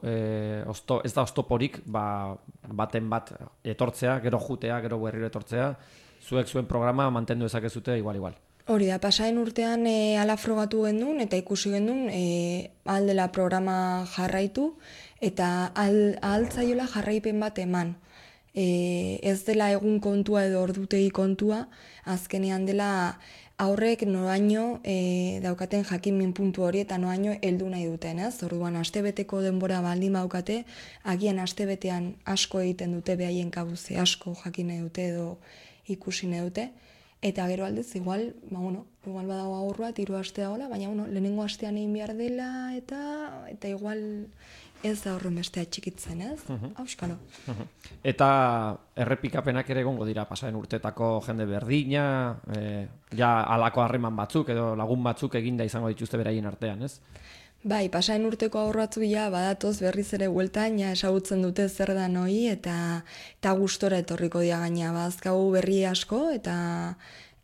da oztoporik baten bat etortzea, gero jutea, gero berriro etortzea, zuek zuen programa mantendu ezakezute igual. Hori da, pasaren urtean ala frogatu gendun eta ikusi gendun aldela programa jarraitu eta ahaltzaiola jarraipen bat eman. Ez dela egun kontua edo ordutegi kontua, azkenean dela aurrek noraino daukaten jakinmin puntu hori eta noraino heldu nahi duten, ez? Orduan astebeteko denbora baldin baukate, agian astebetean asko egiten dute behaien kabuze, asko jakin nahi dute edo ikusi nahi dute. Eta gero aldez, igual badago aurroa, 3 aste dagoela, baina lehenengo astean egin behar dela eta igual ez da horren bestea txikitzen, ez? Auskalo. Eta errepikapenak ere egongo dira pasaren urtetako jende berdina, ja halako harreman batzuk edo lagun batzuk eginda izango dituzte beraien artean, ez? Bai, pasaren urteko aurratzu ja badatoz berriz ere bueltan, ja esagutzen dute zer da noi eta gustora etorriko dia gaina, bazkagu berri asko eta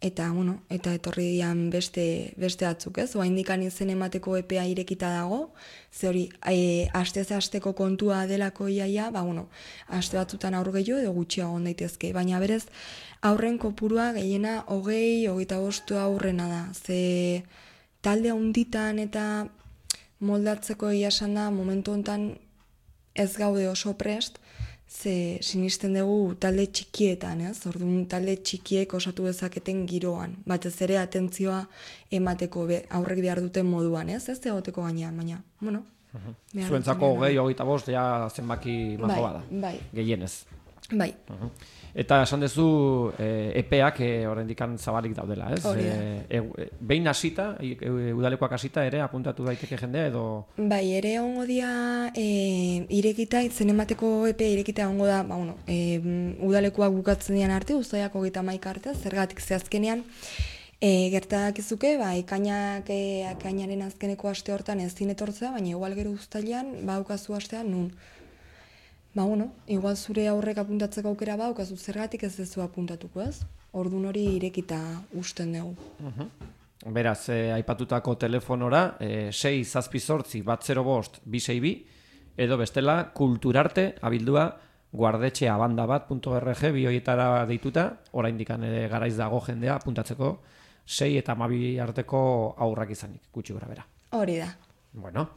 etorri dian beste batzuk, ez? Oraindikan izen emateko epea irekita dago, ze hori astez asteko kontua delako iaia, aste batzutan aur gehiago edo gutxiago egon daitezke, baina berez aurren kopurua gehiena 20-25 aurrena da. Ze talde handitan eta moldatzeko egia esan da momentu hontan ez gaude oso prest, ze sinisten dugu talde txikietan, ez? Orduan talde txikiek osatu dezaketen giroan, batez ere atentzioa emateko aurrek behar duten moduan, ez? Ez egoteko gainean, baina, Zuentzako 20-25 ja zenbaki majo bada. Bai. Gehienez. Bai. Eta esan duzu epeak oraindik zabalik daudela, ez? Hori da. Behin hasita, udalekoak hasita ere apuntatu daiteke jendea edo... Bai, ere ongo dia irekita, izen emateko epe irekita ongo da, udalekoak bukatzen dian arte, uztaiak 31 arte, zergatik ze azkenean, gertak izuke, ekainaren azkeneko aste hortan ez zinetortzea, baina igual gero uztailean, ukazu astean nun. Igual zure aurrek apuntatzeko aukera ukazu zergatik ez dezu apuntatuko, ez? Ordun hori irekita usten dugu. Beraz, aipatutako telefonora 6-7-8-105-262 edo bestela kulturarte abildua guardetxeabandabat.org bi horietara deituta, oraindik ere garaiz dago jendea apuntatzeko 6 eta 12 arteko aurrak izanik, gutxi gora bera. Hori da. Bueno,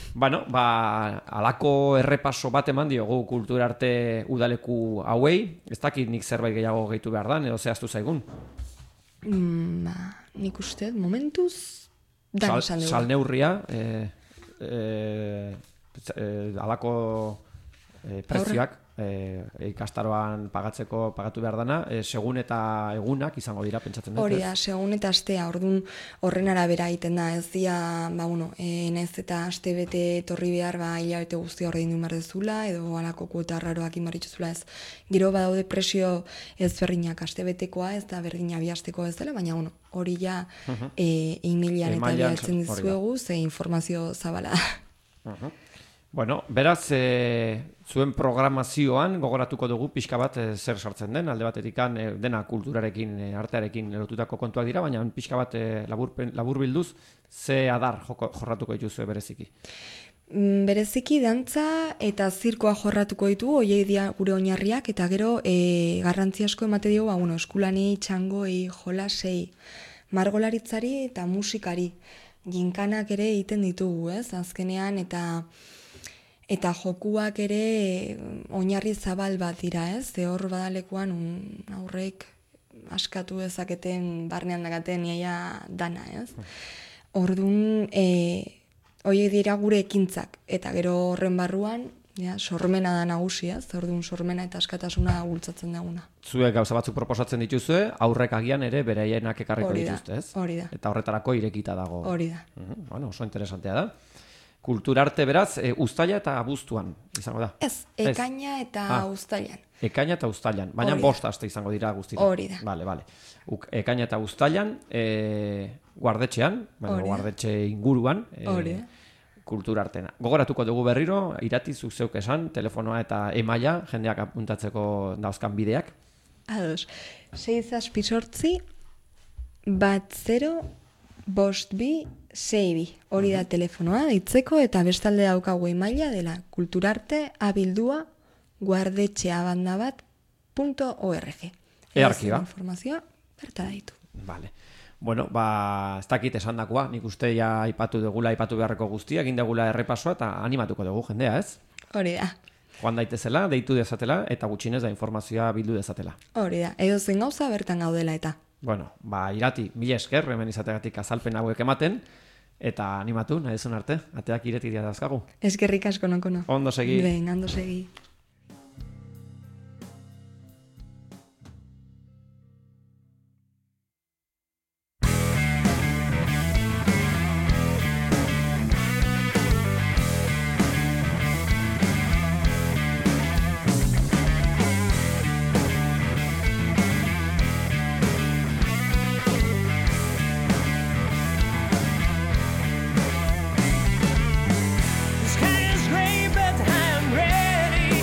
alako errepaso bat eman diogu kulturarte udaleku hauei, ez dakit nik zerbait gehiago gehitu behar dan, edo zehaztu zaigun? Nik uste, momentuz, dan esan dugu. Salneurria, alako prezioak, ikastaroan pagatu behar dana, segun eta egunak izango dira pentsatzen dut. Hori da, segun eta astea, orduan horren arabera egiten da, ez dia, naiz eta aste bete etorri behar, hilabete guztia ordaindu behar dezula, edo alako kuota raroak inbarritxuzula ez. Gero badaude presio ezberdinak aste betekoa, ez da berdina bi asteko ez dela, baina hori ja e-mailean eta bilatzen dizuegu, ze informazio zabala. Bueno, beraz, zuen programazioan gogoratuko dugu pixka bat zer sartzen den, alde batetik dena kulturarekin, artearekin lotutako kontuak dira, baina pixka bat labur bilduz, ze adar jorratuko dituzue bereziki? Bereziki dantza eta zirkoa jorratuko ditu, hoiei dira gure oinarriak, eta gero garrantzi asko emate diogu, eskulani, txangoi, jolasei, margolaritzari eta musikari. Ginkanak ere egiten ditugu, ez? Azkenean eta jokuak ere oinarri zabal bat dira, ez? Hor badalekuan aurrek askatu dezaketen barnean dakaten iaia dana, ez? Orduan, horiek dira gure ekintzak, eta gero horren barruan, sormena da nagusia, orduan sormena eta askatasuna bultzatzen duguna. Zuek gauza batzuk proposatzen dituzue, aurrek agian ere beraienak ekarriko dituzte, ez? Hori da. Eta horretarako irekita dago. Hori da. Bueno, oso interesantea da. Kulturarte beraz, uztaila eta abuztuan izango da? Ez, ekaina eta uztailan. Ekaina eta uztailan, baina 5 aste izango dira guztira. Hori da. Bale. Ekaina eta uztailan, guardetxean, guardetxe inguruan, kulturartena. Gogoratuko dugu berriro, Irati zuk zeuk esan, telefonoa eta emaila, jendeak apuntatzeko dauzkan bideak. Ados, 6-8-105-262 hori da telefonoa, deitzeko, eta bestalde daukagu emaila dela kulturarte@abildua guardetxeabandabat.org. Earkiba. Informazioa bertara ditu. Vale. Bueno, ez dakit esandakoa, nik uste ja aipatu beharreko guztia, egin degula errepasoa eta animatuko dugu jendea, ez? Hori da. Joan daitezela, deitu dezatela eta gutxinez da informazioa bildu dezatela. Hori da, edo zen gauza bertan gaudela eta. Bueno, Irati, mila esker, hemen izategatik azalpen hauek ematen, eta animatu, nahi duzun arte, ateak ireti dira dazkagu. Eskerrik asko nokono. Ondo segi. Ondo segi. The sky is gray, but I'm ready.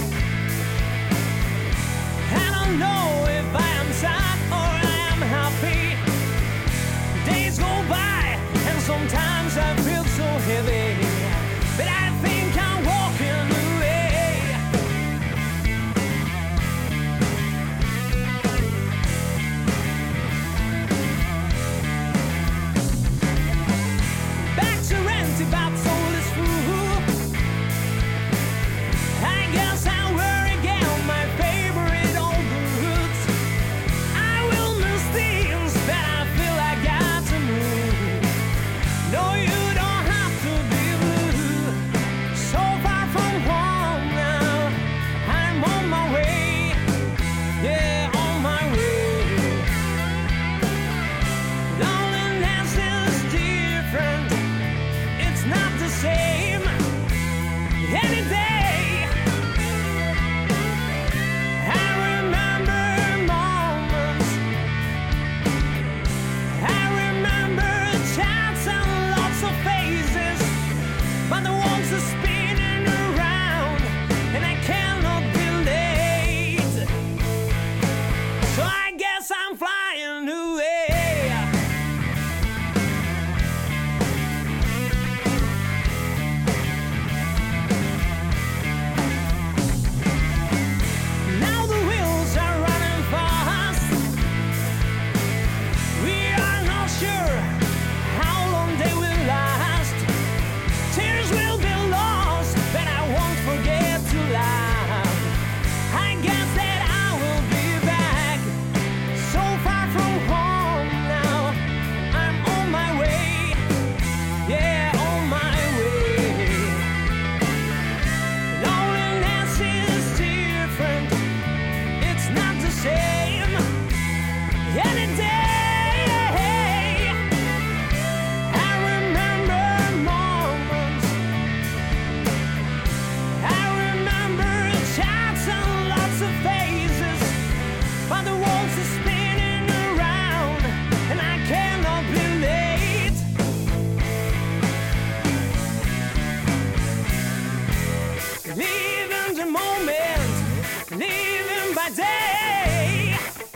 living by day.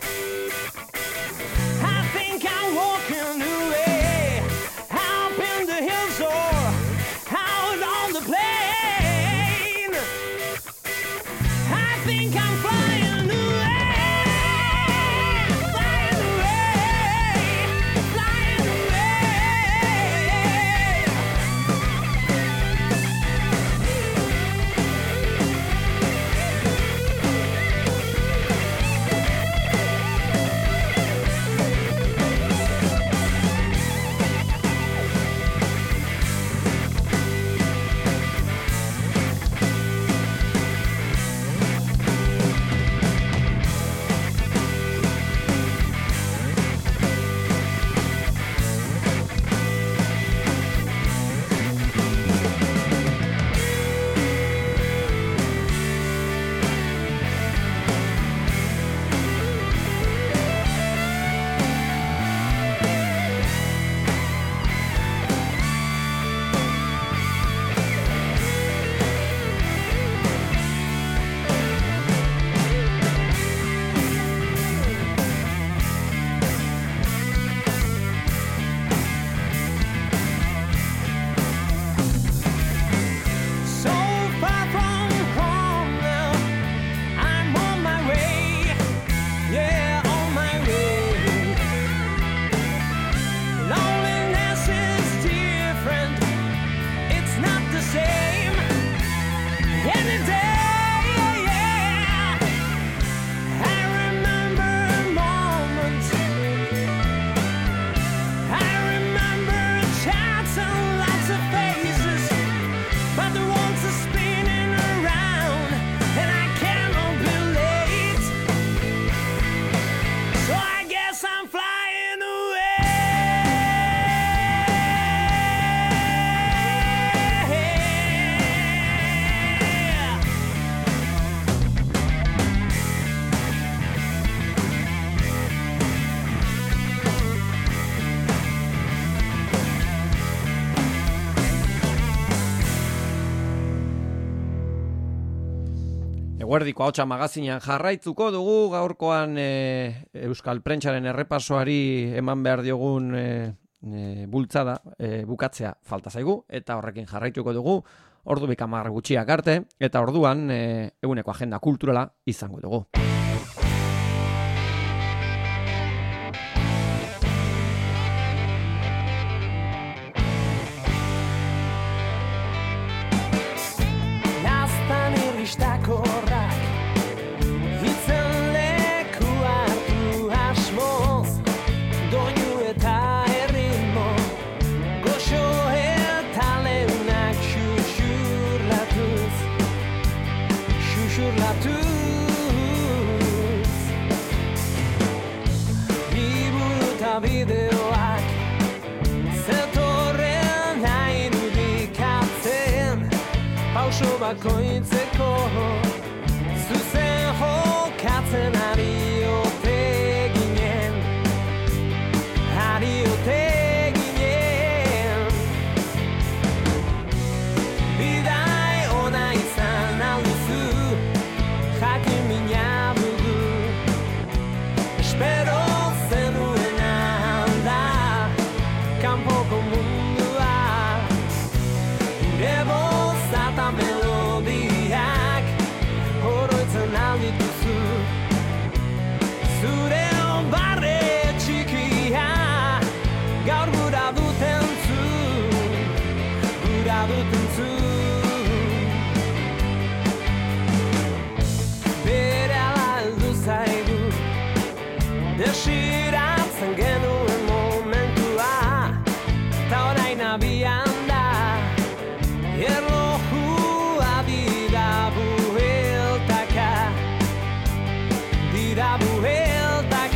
I think I'm walking away, up in the hills or out on the plain. I think I'm flying away, flying away, flying Eguerdiko Ahotsa magazinean jarraitzuko dugu, gaurkoan Euskal Prentsaren errepasoari eman behar diogun bultzada bukatzea falta zaigu, eta horrekin jarraituko dugu, ordu 10 gutxiak arte, eta orduan eguneko agenda kulturala izango dugu. Istakorrak hitzen leku hartu asmoz, doinu eta erritmo, goxo eta leunak xuxurlatuz, liburu eta bideoak zetorren nahi irudikatzen, pauso bakoitzeko zuzen jokatzen ariote ginen. Bidai ona izan alduzu, jakin mina dugu, espero zenuen alda, kanpoko mundua, gure boza eta melodiak oroitzen aldituzu, zure barre txikia gaur gura duten zu, berehala heldu zaigu desiratzen genuen momentua, ta orain abian da erlojua dira bueltaka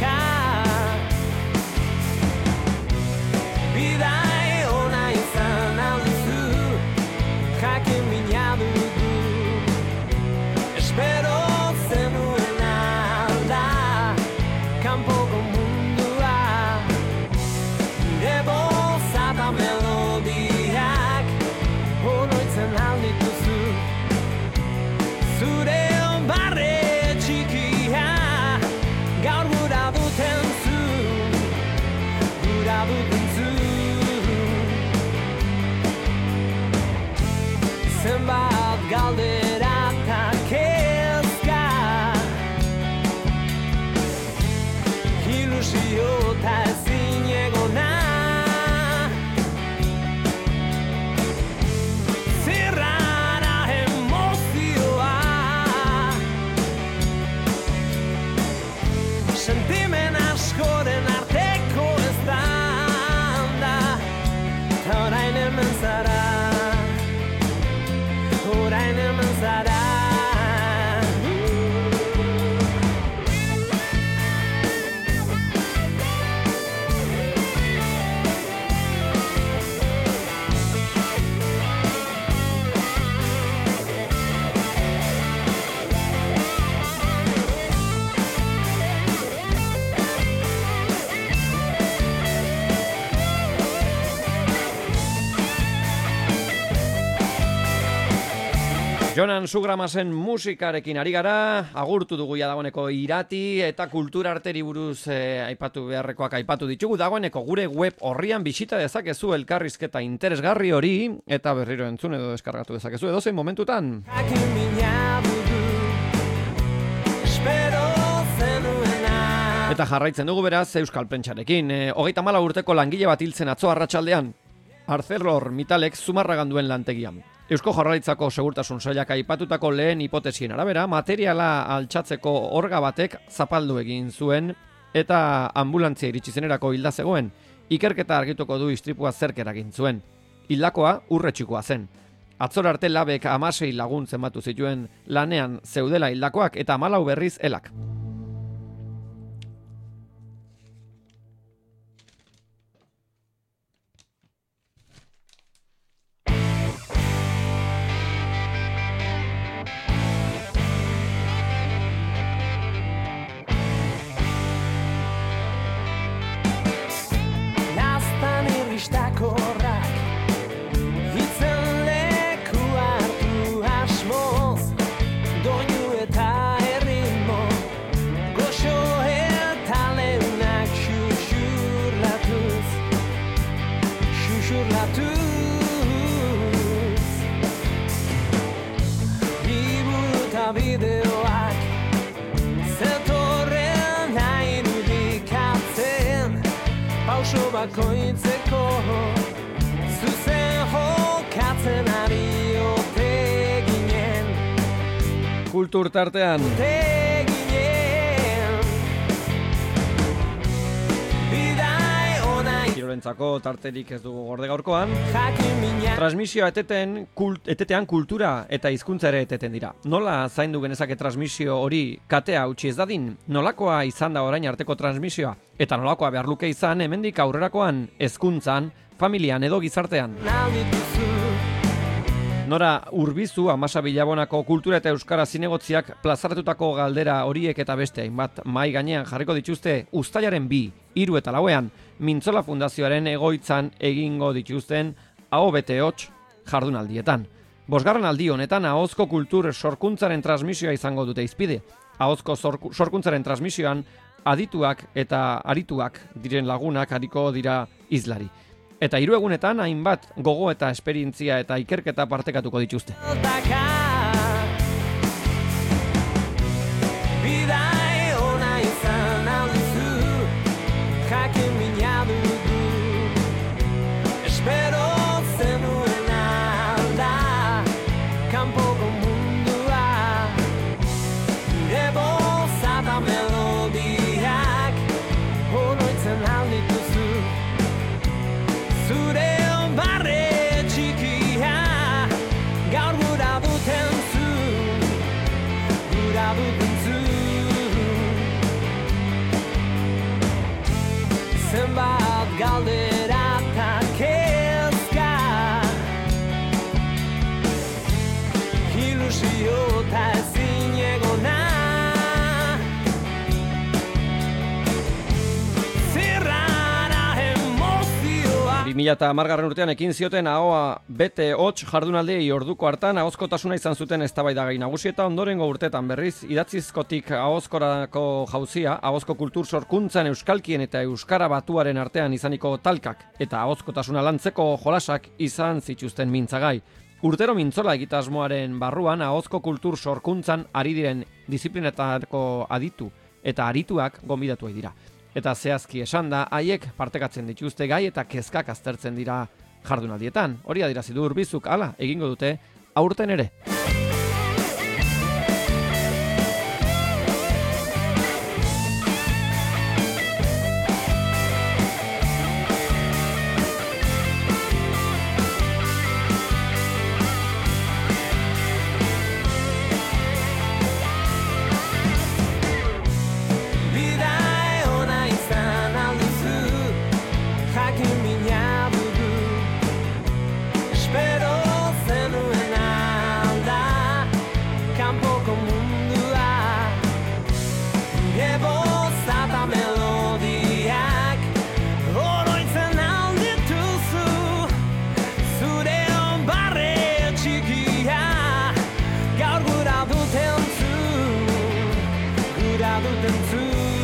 Jonan Sugramasen musikarekin ari gara, agurtu dugu ja dagoeneko irati eta kultura arteri buruz aipatu beharrekoak aipatu ditugu. Dagoeneko gure web horrian bisita dezakezu elkarrizketa interesgarri hori eta berriro entzun edo deskargatu dezakezu edozein momentutan. Eta jarraitzen dugu beraz Euskal Prentsarekin. 34 urteko langile bat hiltzen atzo arratsaldean. ArcelorMittalek Zumarragan duen lantegian. Eusko Jaurlaritzako segurtasun sailak aipatutako lehen hipotesien arabera, materiala altxatzeko orga batek zapaldu egin zuen eta anbulantzia iritsi zenerako hilda zegoen. Ikerketa argituko du istripua zerk eragin zuen. Hildakoa urretxikoa zen. Atzora arte labek 16 lagun zenbatu zituen lanean zeudela hildakoak eta 14 berriz helak. Bideoak zetorren nahi irudikatzen pauso bakoitzeko zuzen jokatzen ari ote ginen Kultur tartean Kirolentzako tarterik ez dugu gorde gaurkoan. Transmisioa etetean kultura eta hizkuntza ere eteten dira. Nola zaindu genezake transmisio hori katea utzi ez dadin? Nolakoa izan da orain arteko transmisioa? Eta nolakoa behar luke izan hemendik aurrerakoan hezkuntzan, familian edo gizartean? Nora Urbizu, Amasa Bilabonako kultura eta euskara zinegotziak plazaratutako galdera horiek eta beste hainbat mahai gainean jarriko dituzte uztailaren 2, 3 eta 4 Mintzola Fundazioaren egoitzan egingo dituzten aho bete hots jardunaldietan. 5. aldi honetan ahozko kultur sorkuntzaren transmisioa izango dute hizpide. Ahozko sorkuntzaren transmisioan adituak eta arituak diren lagunak ariko dira hizlari. Eta 3 egunetan hainbat gogo eta esperientzia eta ikerketa partekatuko dituzte. Galdera eta kezka ilusio eta ezin egona zirrara emozioa 2010 urtean ekin zioten ahoa bete hots jardunaldei orduko hartan ahozkotasuna izan zuten eztabaidagai nagusi eta ondorengo urtetan berriz idatzizkotik ahozkorako jauzia, ahozko kultur sorkuntzan euskalkien eta euskara batuaren artean izaniko talkak eta ahozkotasuna lantzeko jolasak izan zituzten mintzagai. Urtero mintzola egitasmoaren barruan ahozko kultur sorkuntzan ari diren disiplinetako aditu eta arituak gonbidatuak dira. Eta zehazki esan da, haiek partekatzen dituzte gai eta kezkak aztertzen dira jardunaldietan. Hori adierazi du Urbizuk, hala egingo dute aurten ere. Espero zenuen alda something too.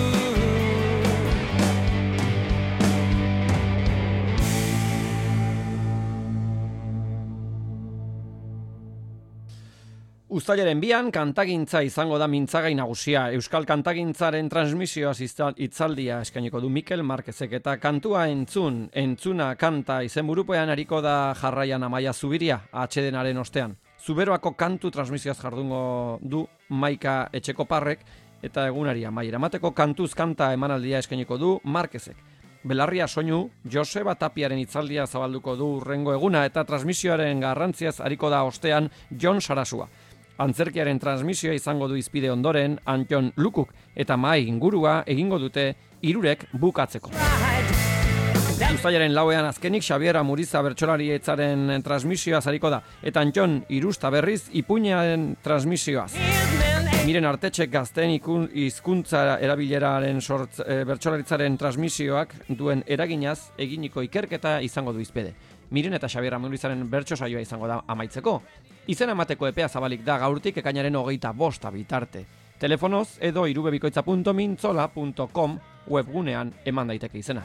Uztailaren 2 kantagintza izango da mintzagai nagusia. Euskal kantagintzaren transmisioaz hitzaldia eskainiko du Mikel Marquezek eta kantua entzuna kanta izenburupean ariko da jarraian Amaia Zubiria, atsedenaren ostean. Zuberoako kantu transmisioaz jardungo du Maika Etxekoparrek eta egunari amaiera emateko kantuz kanta emanaldia eskainiko du Marquezek. Belarria soinu, Joseba Tapiaren hitzaldia zabalduko du hurrengo eguna eta transmisioaren garrantziaz ariko da ostean Jon Sarasua. Antzerkiaren transmisioa izango du izpide ondoren Anton Lukuk eta mahai ingurua egingo dute 3 bukatzeko. Uztailaren 4 azkenik Xabier Amuriza bertsolaritzaren transmisioa zariko da eta Anton Irusta berriz ipuñaren transmisioaz. Miren Artetxek gazteen hizkuntza erabileraren bertsolaritzaren transmisioak duen eraginaz eginiko ikerketa izango du izpide. Miren eta Xabier Amurizaren bertso saioa izango da amaitzeko. Izen emateko epea zabalik da gaurtik ekainaren 25 bitarte. Telefonoz edo irubebikoitza.mintzola.com webgunean eman daiteke izena.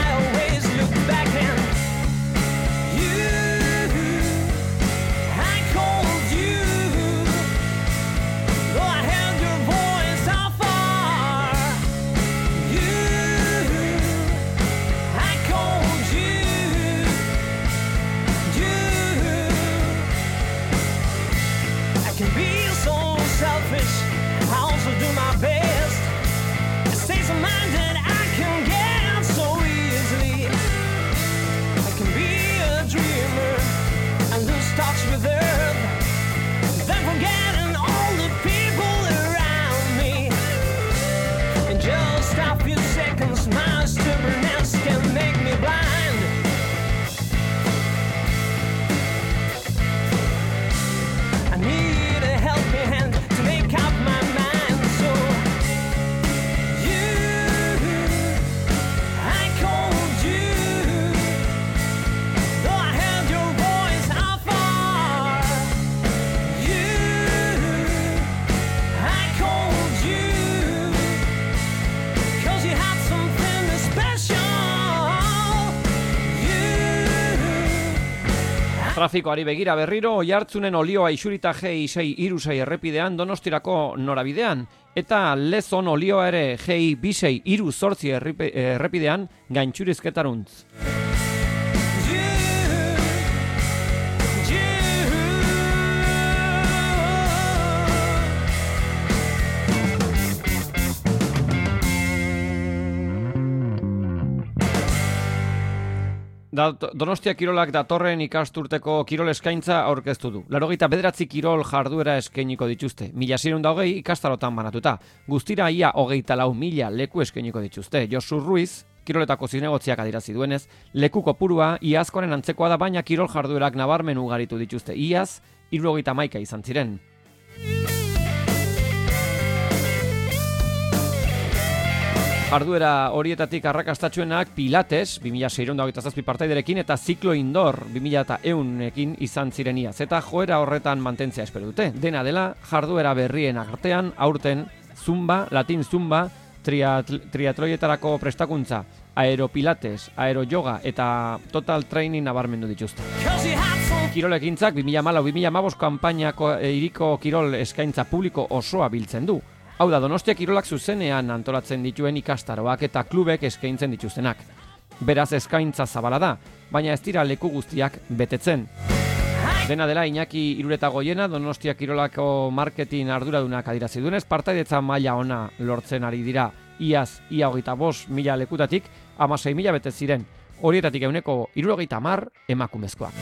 Trafikoari begira berriro, Oiartzunen Olioa isurita G636 errepidean Donostirako norabidean, eta Lezon Olioa ere G2638 errepidean gaintxurizketaruntz. Donostia Kirolak datorren ikasturteko kirol eskaintza aurkeztu du. 89 kirol jarduera eskainiko dituzte. 1620 ikastarotan banatuta. Guztira ia 24.000 leku eskainiko dituzte. Josu Ruiz, kiroletako zinegotziak adirazi duenez, leku kopurua iazkoren antzekoa da, baina kirol jarduerak nabarmen ugaritu dituzte. Iaz 71 izan ziren. Jarduera horietatik arrakastatsuenak Pilates, 2627 partaiderekin, eta Ziklo Indoor, 2100ekin izan ziren iaz. Eta joera horretan mantentzea espero dute. Dena dela, jarduera berrien artean, aurten, zumba, latin zumba, triatloietarako prestakuntza, aeropilates, aeroyoga eta total training nabarmendu dituzte. Kirolekintzak 2014-2015 kanpainako iriko kirol eskaintza publiko osoa biltzen du. Hau da, Donostia Kirolak zuzenean antolatzen dituen ikastaroak eta klubek eskaintzen dituztenak. Beraz eskaintza zabala da, baina ez dira leku guztiak betetzen. Dena dela, Iñaki Iruretagoiena, Donostia Kirolako marketing arduradunak adirazi duenez, partaidetza maila ona lortzen ari dira. Iaz, ia 25.000 lekutatik, 16.000 bete ziren. Horietatik 70% emakumezkoak.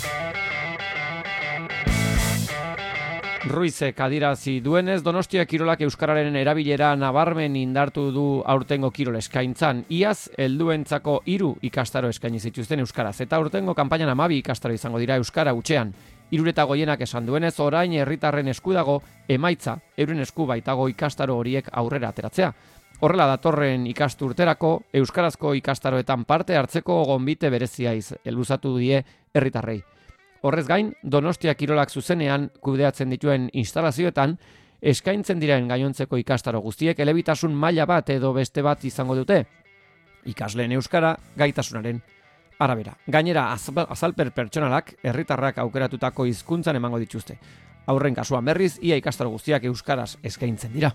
Ruizek adirazi duenez, Donostia Kirolak euskararen erabilera nabarmen indartu du aurtengo kirol eskaintzan. Iaz, helduentzako 3 ikastaro eskaini zituzten euskaraz, eta aurtengo kanpainan 12 ikastaro izango dira euskara hutsean. Iruretagoienak esan duenez, orain herritarren esku dago emaitza, euren esku baitago ikastaro horiek aurrera ateratzea. Horrela datorren ikasturterako, euskarazko ikastaroetan parte hartzeko gonbite berezia luzatu die herritarrei. Horrez gain, Donostia Kirolak zuzenean kudeatzen dituen instalazioetan, Eskaintzen diren gainontzeko ikastaro guztiek elebitasun maila bat edo beste bat izango dute. Ikasleen euskara gaitasunaren arabera. Gainera, azalper pertsonalak herritarrak aukeratutako hizkuntzan emango dituzte. Aurren kasuan berriz, ia ikastaro guztiak euskaraz eskaintzen dira.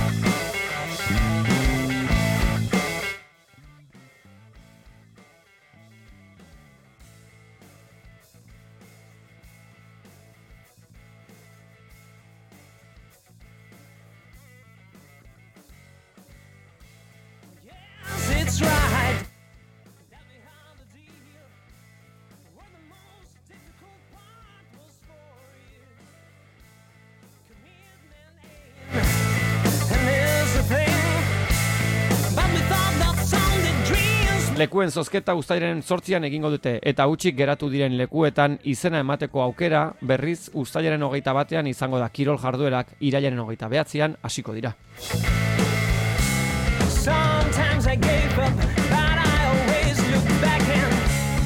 It's right. Tell me how the deal. Where the most difficult part was for you. Commitment ain't. And there's a thing. But we thought that sounded dreams. Lekuen zozketa uztailaren 8an egingo dute eta hutsik geratu diren lekuetan izena emateko aukera berriz uztailaren 21 izango da. Kirol jarduerak irailaren 29an hasiko dira. Sometimes I gave up, but I always look back and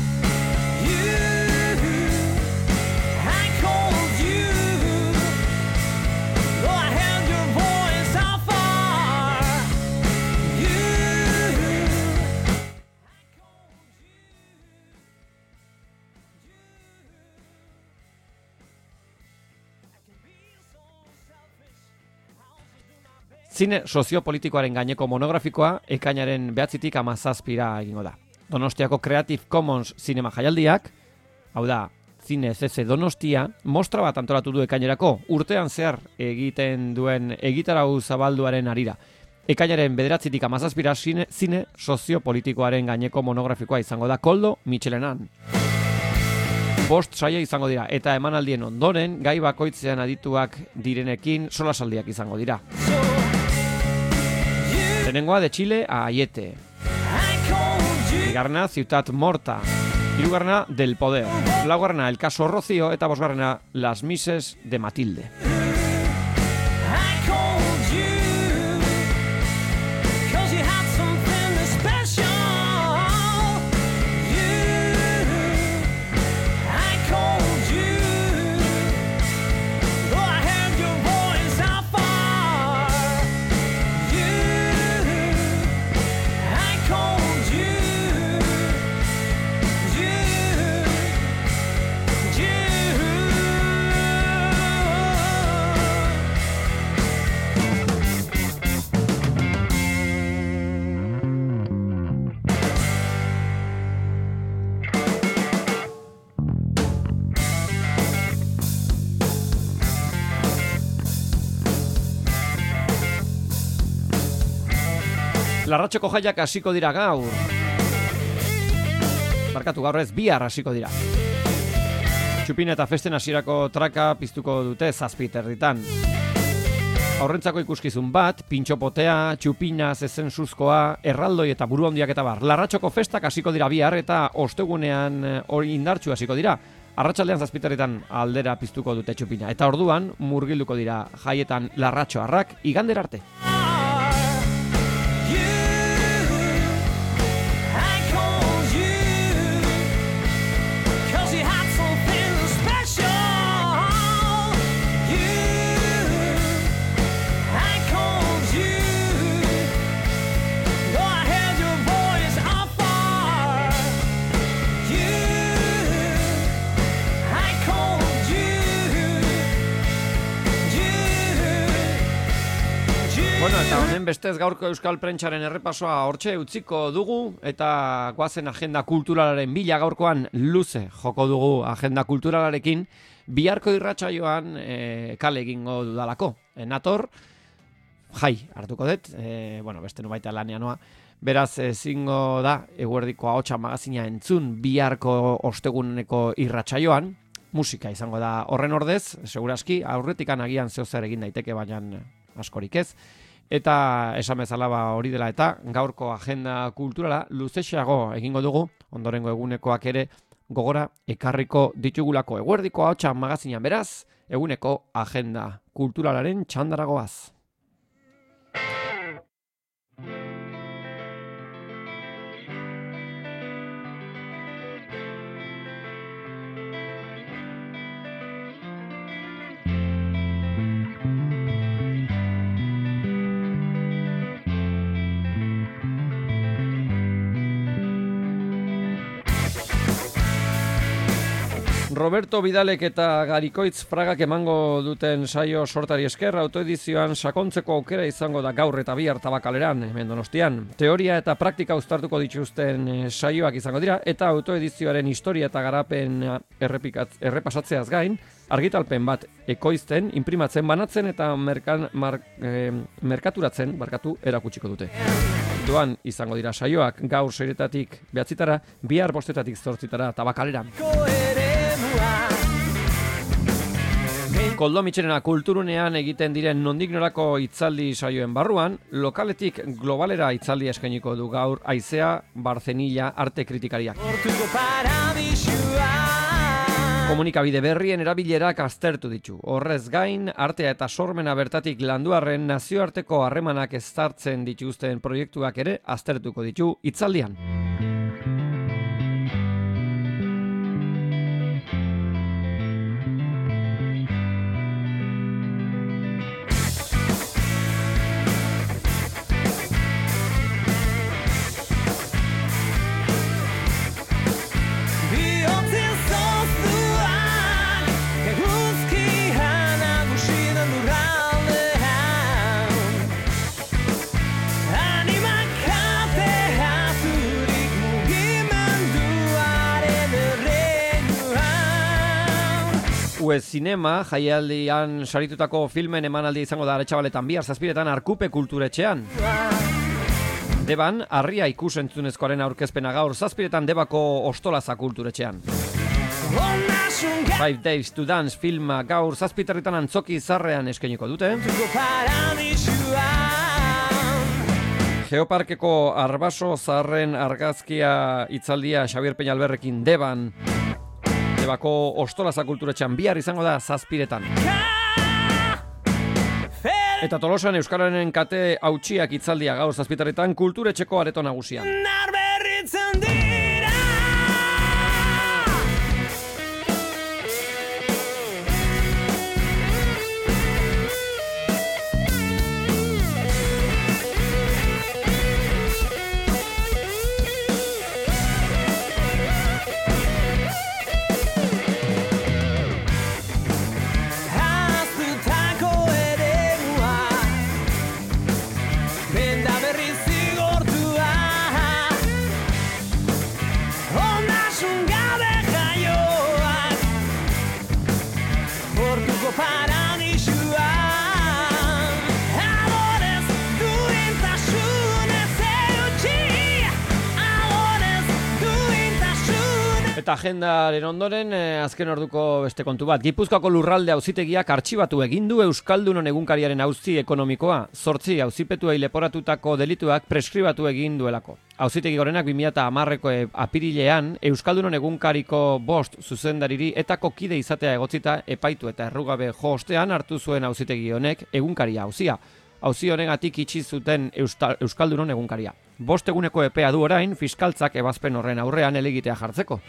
I called you. Though I held your voice afar, I called you. I can be so selfish. I also do my best. Zine soziopolitikoaren gaineko monografikoa ekainaren 9tik 17ra egingo da. Donostiako Creative Commons zinema jaialdiak, hau da, Zine CC Donostia, mostra bat antolatu du ekainerako, urtean zehar egiten duen egitarau zabalduaren harira. Ekainaren 9tik 17ra zine soziopolitikoaren gaineko monografikoa izango da Koldo Michelenan. 5 saia izango dira, eta emanaldien ondoren, gai bakoitzean adituak direnekin solasaldiak izango dira. Lehenengoa de Chile a Aiete. Bigarrena Ciutat Morta. Hirugarrena Del Poder. Laugarrena El Caso Rocío eta bosgarrena Las Mises de Matilde. Larratxoko jaiak hasiko dira gaur. Barkatu, gaur ez, bihar hasiko dira. Txupin eta festen hasierako traka piztuko dute 7:00 Aurrentzako ikuskizun bat, pintxopotea, txupina, zezensuzkoa, erraldoi eta buruondiak eta bar. Larratxoko festak hasiko dira bihar eta ostegunean hori indartsu hasiko dira. Arratsaldean 7:00 aldera piztuko dute txupina. Eta orduan murgilduko dira jaietan larratxoarrak igander arte. Bueno, eta honen bestez gaurko Euskal Prentsaren errepasoa hortxe utziko dugu eta goazen agenda kulturalaren bila gaurkoan luze joko dugu agenda kulturalarekin biharko irratsaioan kale egingo dudalako. Nator, jai, hartuko dut, bueno, beste nubaita lanean noa. Beraz, ezingo da, eguerdiko ahotsa magazina entzun biharko osteguneko irratsaioan, musika izango da horren ordez, seguraski, aurretikan agian zehozer egin daiteke, baina askorik ez. Eta esan bezala hori dela eta gaurko agenda kulturala luzexeago egingo dugu, ondorengo egunekoak ere gogora ekarriko ditugulako eguerdiko ahotsa magazinan beraz, eguneko agenda kulturalaren txandaragoaz. Roberto Bidalek eta Garikoitz Fragak emango duten saio sortari esker, autoedizioan sakontzeko aukera izango da gaur eta bihar Tabakaleran, hemen Donostian. Teoria eta praktika uztartuko dituzten saioak izango dira, eta autoedizioaren historia eta garapen errepasatzeaz gain, argitalpen bat ekoizten, imprimatzen, banatzen eta merkaturatzen erakutsiko dute. Doan izango dira saioak gaur 6:00 9:00, bihar 5:00 8:00 Tabakaleran. Koldo Mitxelena kulturunean egiten diren nondik norako hitzaldi saioen barruan, lokaletik globalera hitzaldi eskainiko du gaur Aizea Barzenilla arte kritikariak. Komunikabide berrien erabilerak aztertu ditu. Horrez gain, artea eta sormena bertatik landuarren nazioarteko harremanak ezartzen dituzten proiektuak ere aztertuko ditu hitzaldian. Zinema, jaialdian saritutako filmen emanaldi izango da Aretxabaletan bihar 7:00 Arkupe kulturetxean. Deban, Harria ikusentzunezkoaren aurkezpena gaur 7:00 Debako Ostolaza kulturetxean. 5 Days to Dance filma gaur 7:00 Antzoki Zarrean eskainiko dute. Geoparkeko Arbaso Zaharren argazkia hitzaldia Xabier Peñalberrekin Deban. Debako Ostolaza kulturetxean bihar izango da 7:00. Eta Tolosan Euskararen kate hautsiak hitzaldia gaur 7:00 kulturetxeko areto nagusian. Eta agendaren ondoren, azken orduko beste kontu bat. Gipuzkoako lurralde auzitegiak artxibatu egin du Euskaldunon egunkariaren auzi ekonomikoa. 8 auzipetuei leporatutako delituak preskribatu egin duelako. Auzitegi gorenak 2010ko apirilean Euskaldunon egunkariko 5 zuzendariri etako kide izatea egotzita epaitu eta errugabe jo ostean hartu zuen auzitegi honek egunkaria auzia. Auzi honengatik itxi zuten Euskaldunon egunkaria. 5 eguneko epea du orain fiskaltzak ebazpen horren aurrean helegitea jartzeko.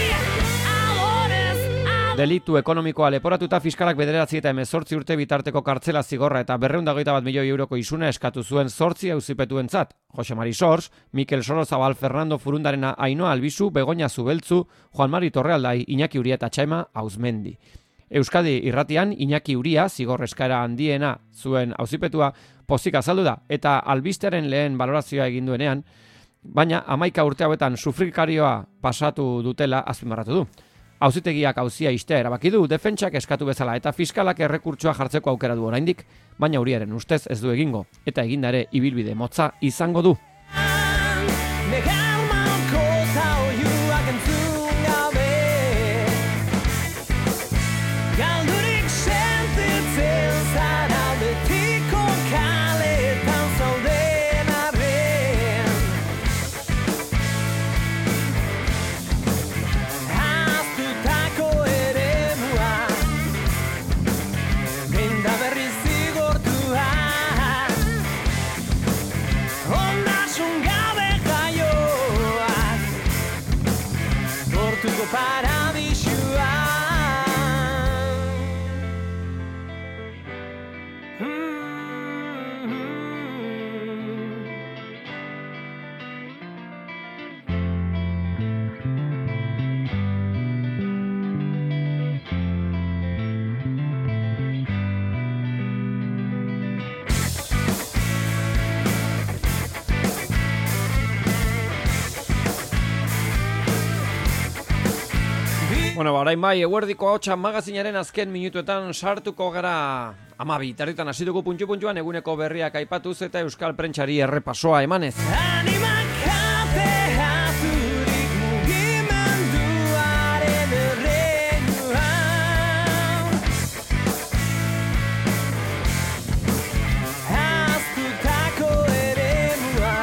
Delitu ekonomikoa leporatuta fiskalak 9 eta 18 urte bitarteko kartzela zigorra eta 221 milioi euroko isuna eskatu zuen 8 auzipetuentzat. Jose Mari Sors, Mikel Sorozabal, Fernando Furundarena, Ainhoa Albizu, Begoña Zubeltzu, Juan Mari Torrealdai, Iñaki Uria eta Txaima Auzmendi. Euskadi irratian Iñaki Uria zigor eskaera handiena zuen auzipetua pozik azaldu da eta albistearen lehen balorazioa egin duenean, baina 11 urte hauetan sufrikarioa pasatu dutela azpimarratu du. Auzitegiak auzia istea erabaki du, defentsak eskatu bezala eta fiskalak errekurtsoa jartzeko aukera du oraindik, baina Uriaren ustez ez du egingo eta egindare ibilbide motza izango du. Onda Bueno, orain bai, eguerdiko ahotsa magazinaren azken minutuetan sartuko gara 12:00 hasi dugu puntu-puntuan eguneko berriak aipatuz eta euskal prentsari errepasoa emanez. Anima kafea zurik mugimenduaren erreguan Haztutako eremua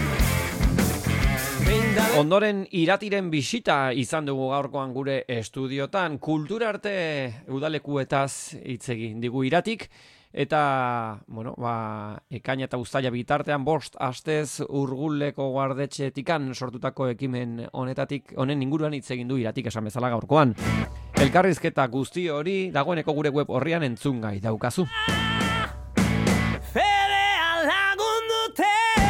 Ondoren iratiren bisita izan dugu gaurkoan gure estudiotan. Kultura arte udalekuetaz hitz egin digu iratik. Eta, bueno, ekaina eta uztaila bitartean 5 astez Urguleko guardetxetikan sortutako ekimen honen inguruan hitz egin du iratik esan bezala gaurkoan. Elkarrizketa guzti hori dagoeneko gure web orrian entzungai daukazu. Fedea lagundutela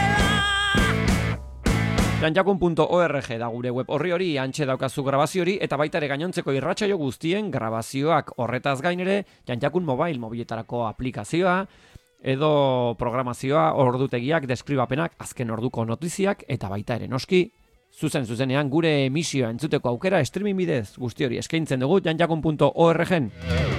Janjakun.org da gure web hori antxe daukazu grabazio hori eta baita ere gainontzeko irratsaio guztien grabazioak horretaz gain ere Janjakun Mobile mobiletarako aplikazioa edo programazioa, ordutegiak, deskribapenak, azken orduko notiziak eta baita ere noski zuzenean gure emisioa entzuteko aukera streaming bidez guzti hori eskaintzen dugu janjakun.org-en.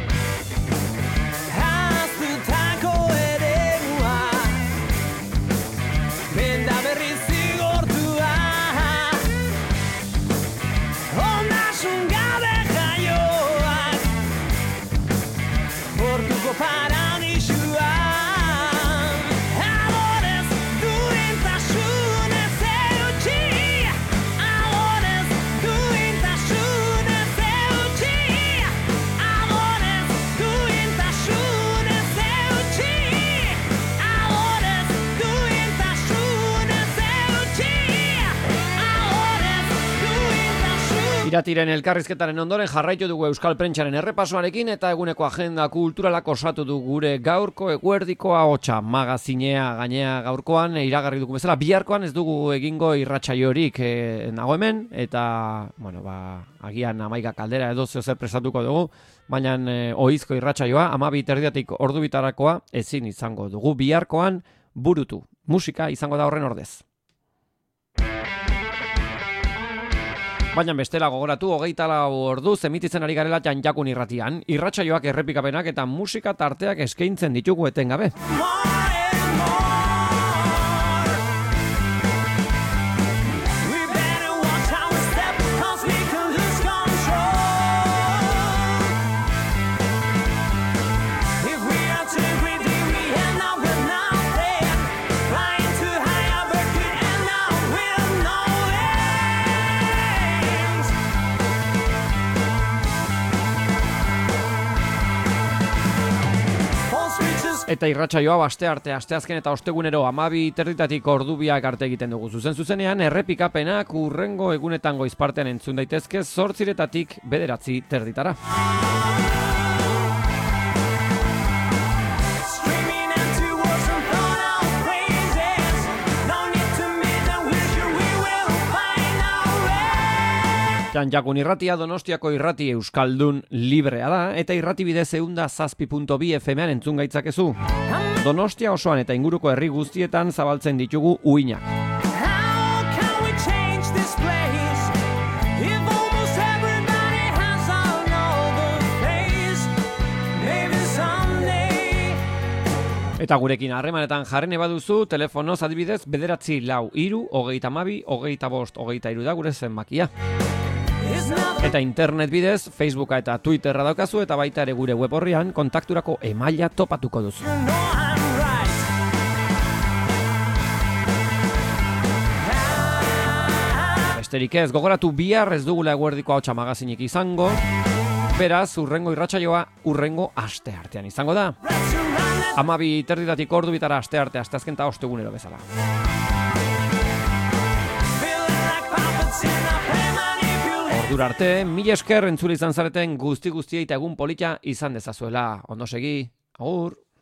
Iratiren elkarrizketaren ondoren jarraitu dugu euskal prentsaren errepasoarekin eta eguneko agenda kulturalak osatu du gure gaurko eguerdiko ahotsa magazinea. Gainea gaurkoan iragarri dugu bezala biharkoan ez dugu egingo irratsaiorik nago hemen eta bueno, agian 11 kaldera edo zer prestatuko dugu, baina ohizko irratsaioa 12:30 ordu bitarakoa ezin izango dugu. Biharkoan burutu musika izango da horren ordez. Baina bestela gogoratu 24 orduz emititzen ari garela Janjakun irratian. Irratsaioak, errepikapenak eta musika tarteak eskaintzen ditugu etengabe. Eta irratsaioa asteazken eta ostegunero 12:30 ordu biak arte egiten dugu zuzenean errepikapenak hurrengo egunetan goizpartean entzun daitezke 8:00 9:30. Janjakun irratia Donostiako irrati euskaldun librea da eta irrati bidez 107.2 FM-an entzun gaitzakezu. Donostia osoan eta inguruko herri guztietan zabaltzen ditugu uinak. Eta gurekin harremanetan jarrene baduzu, telefonoz adibidez 943 32 25 23 da gure zenbakia. Eta internet bidez, Facebooka eta Twitterra daukazu eta baita ere gure web orrian kontakturako emaila topatuko duzu. Besterik ez, gogoratu bihar ez dugula eguerdiko ahotsa magazinik izango, beraz, hurrengo irratsaioa hurrengo asteartean izango da. 12:30 ordu bitara asteazken eta ostegunero bezala. Ordura arte, mila esker entzule izan zareten guztiei eta egun polita izan dezazuela. Ondo segi, agur!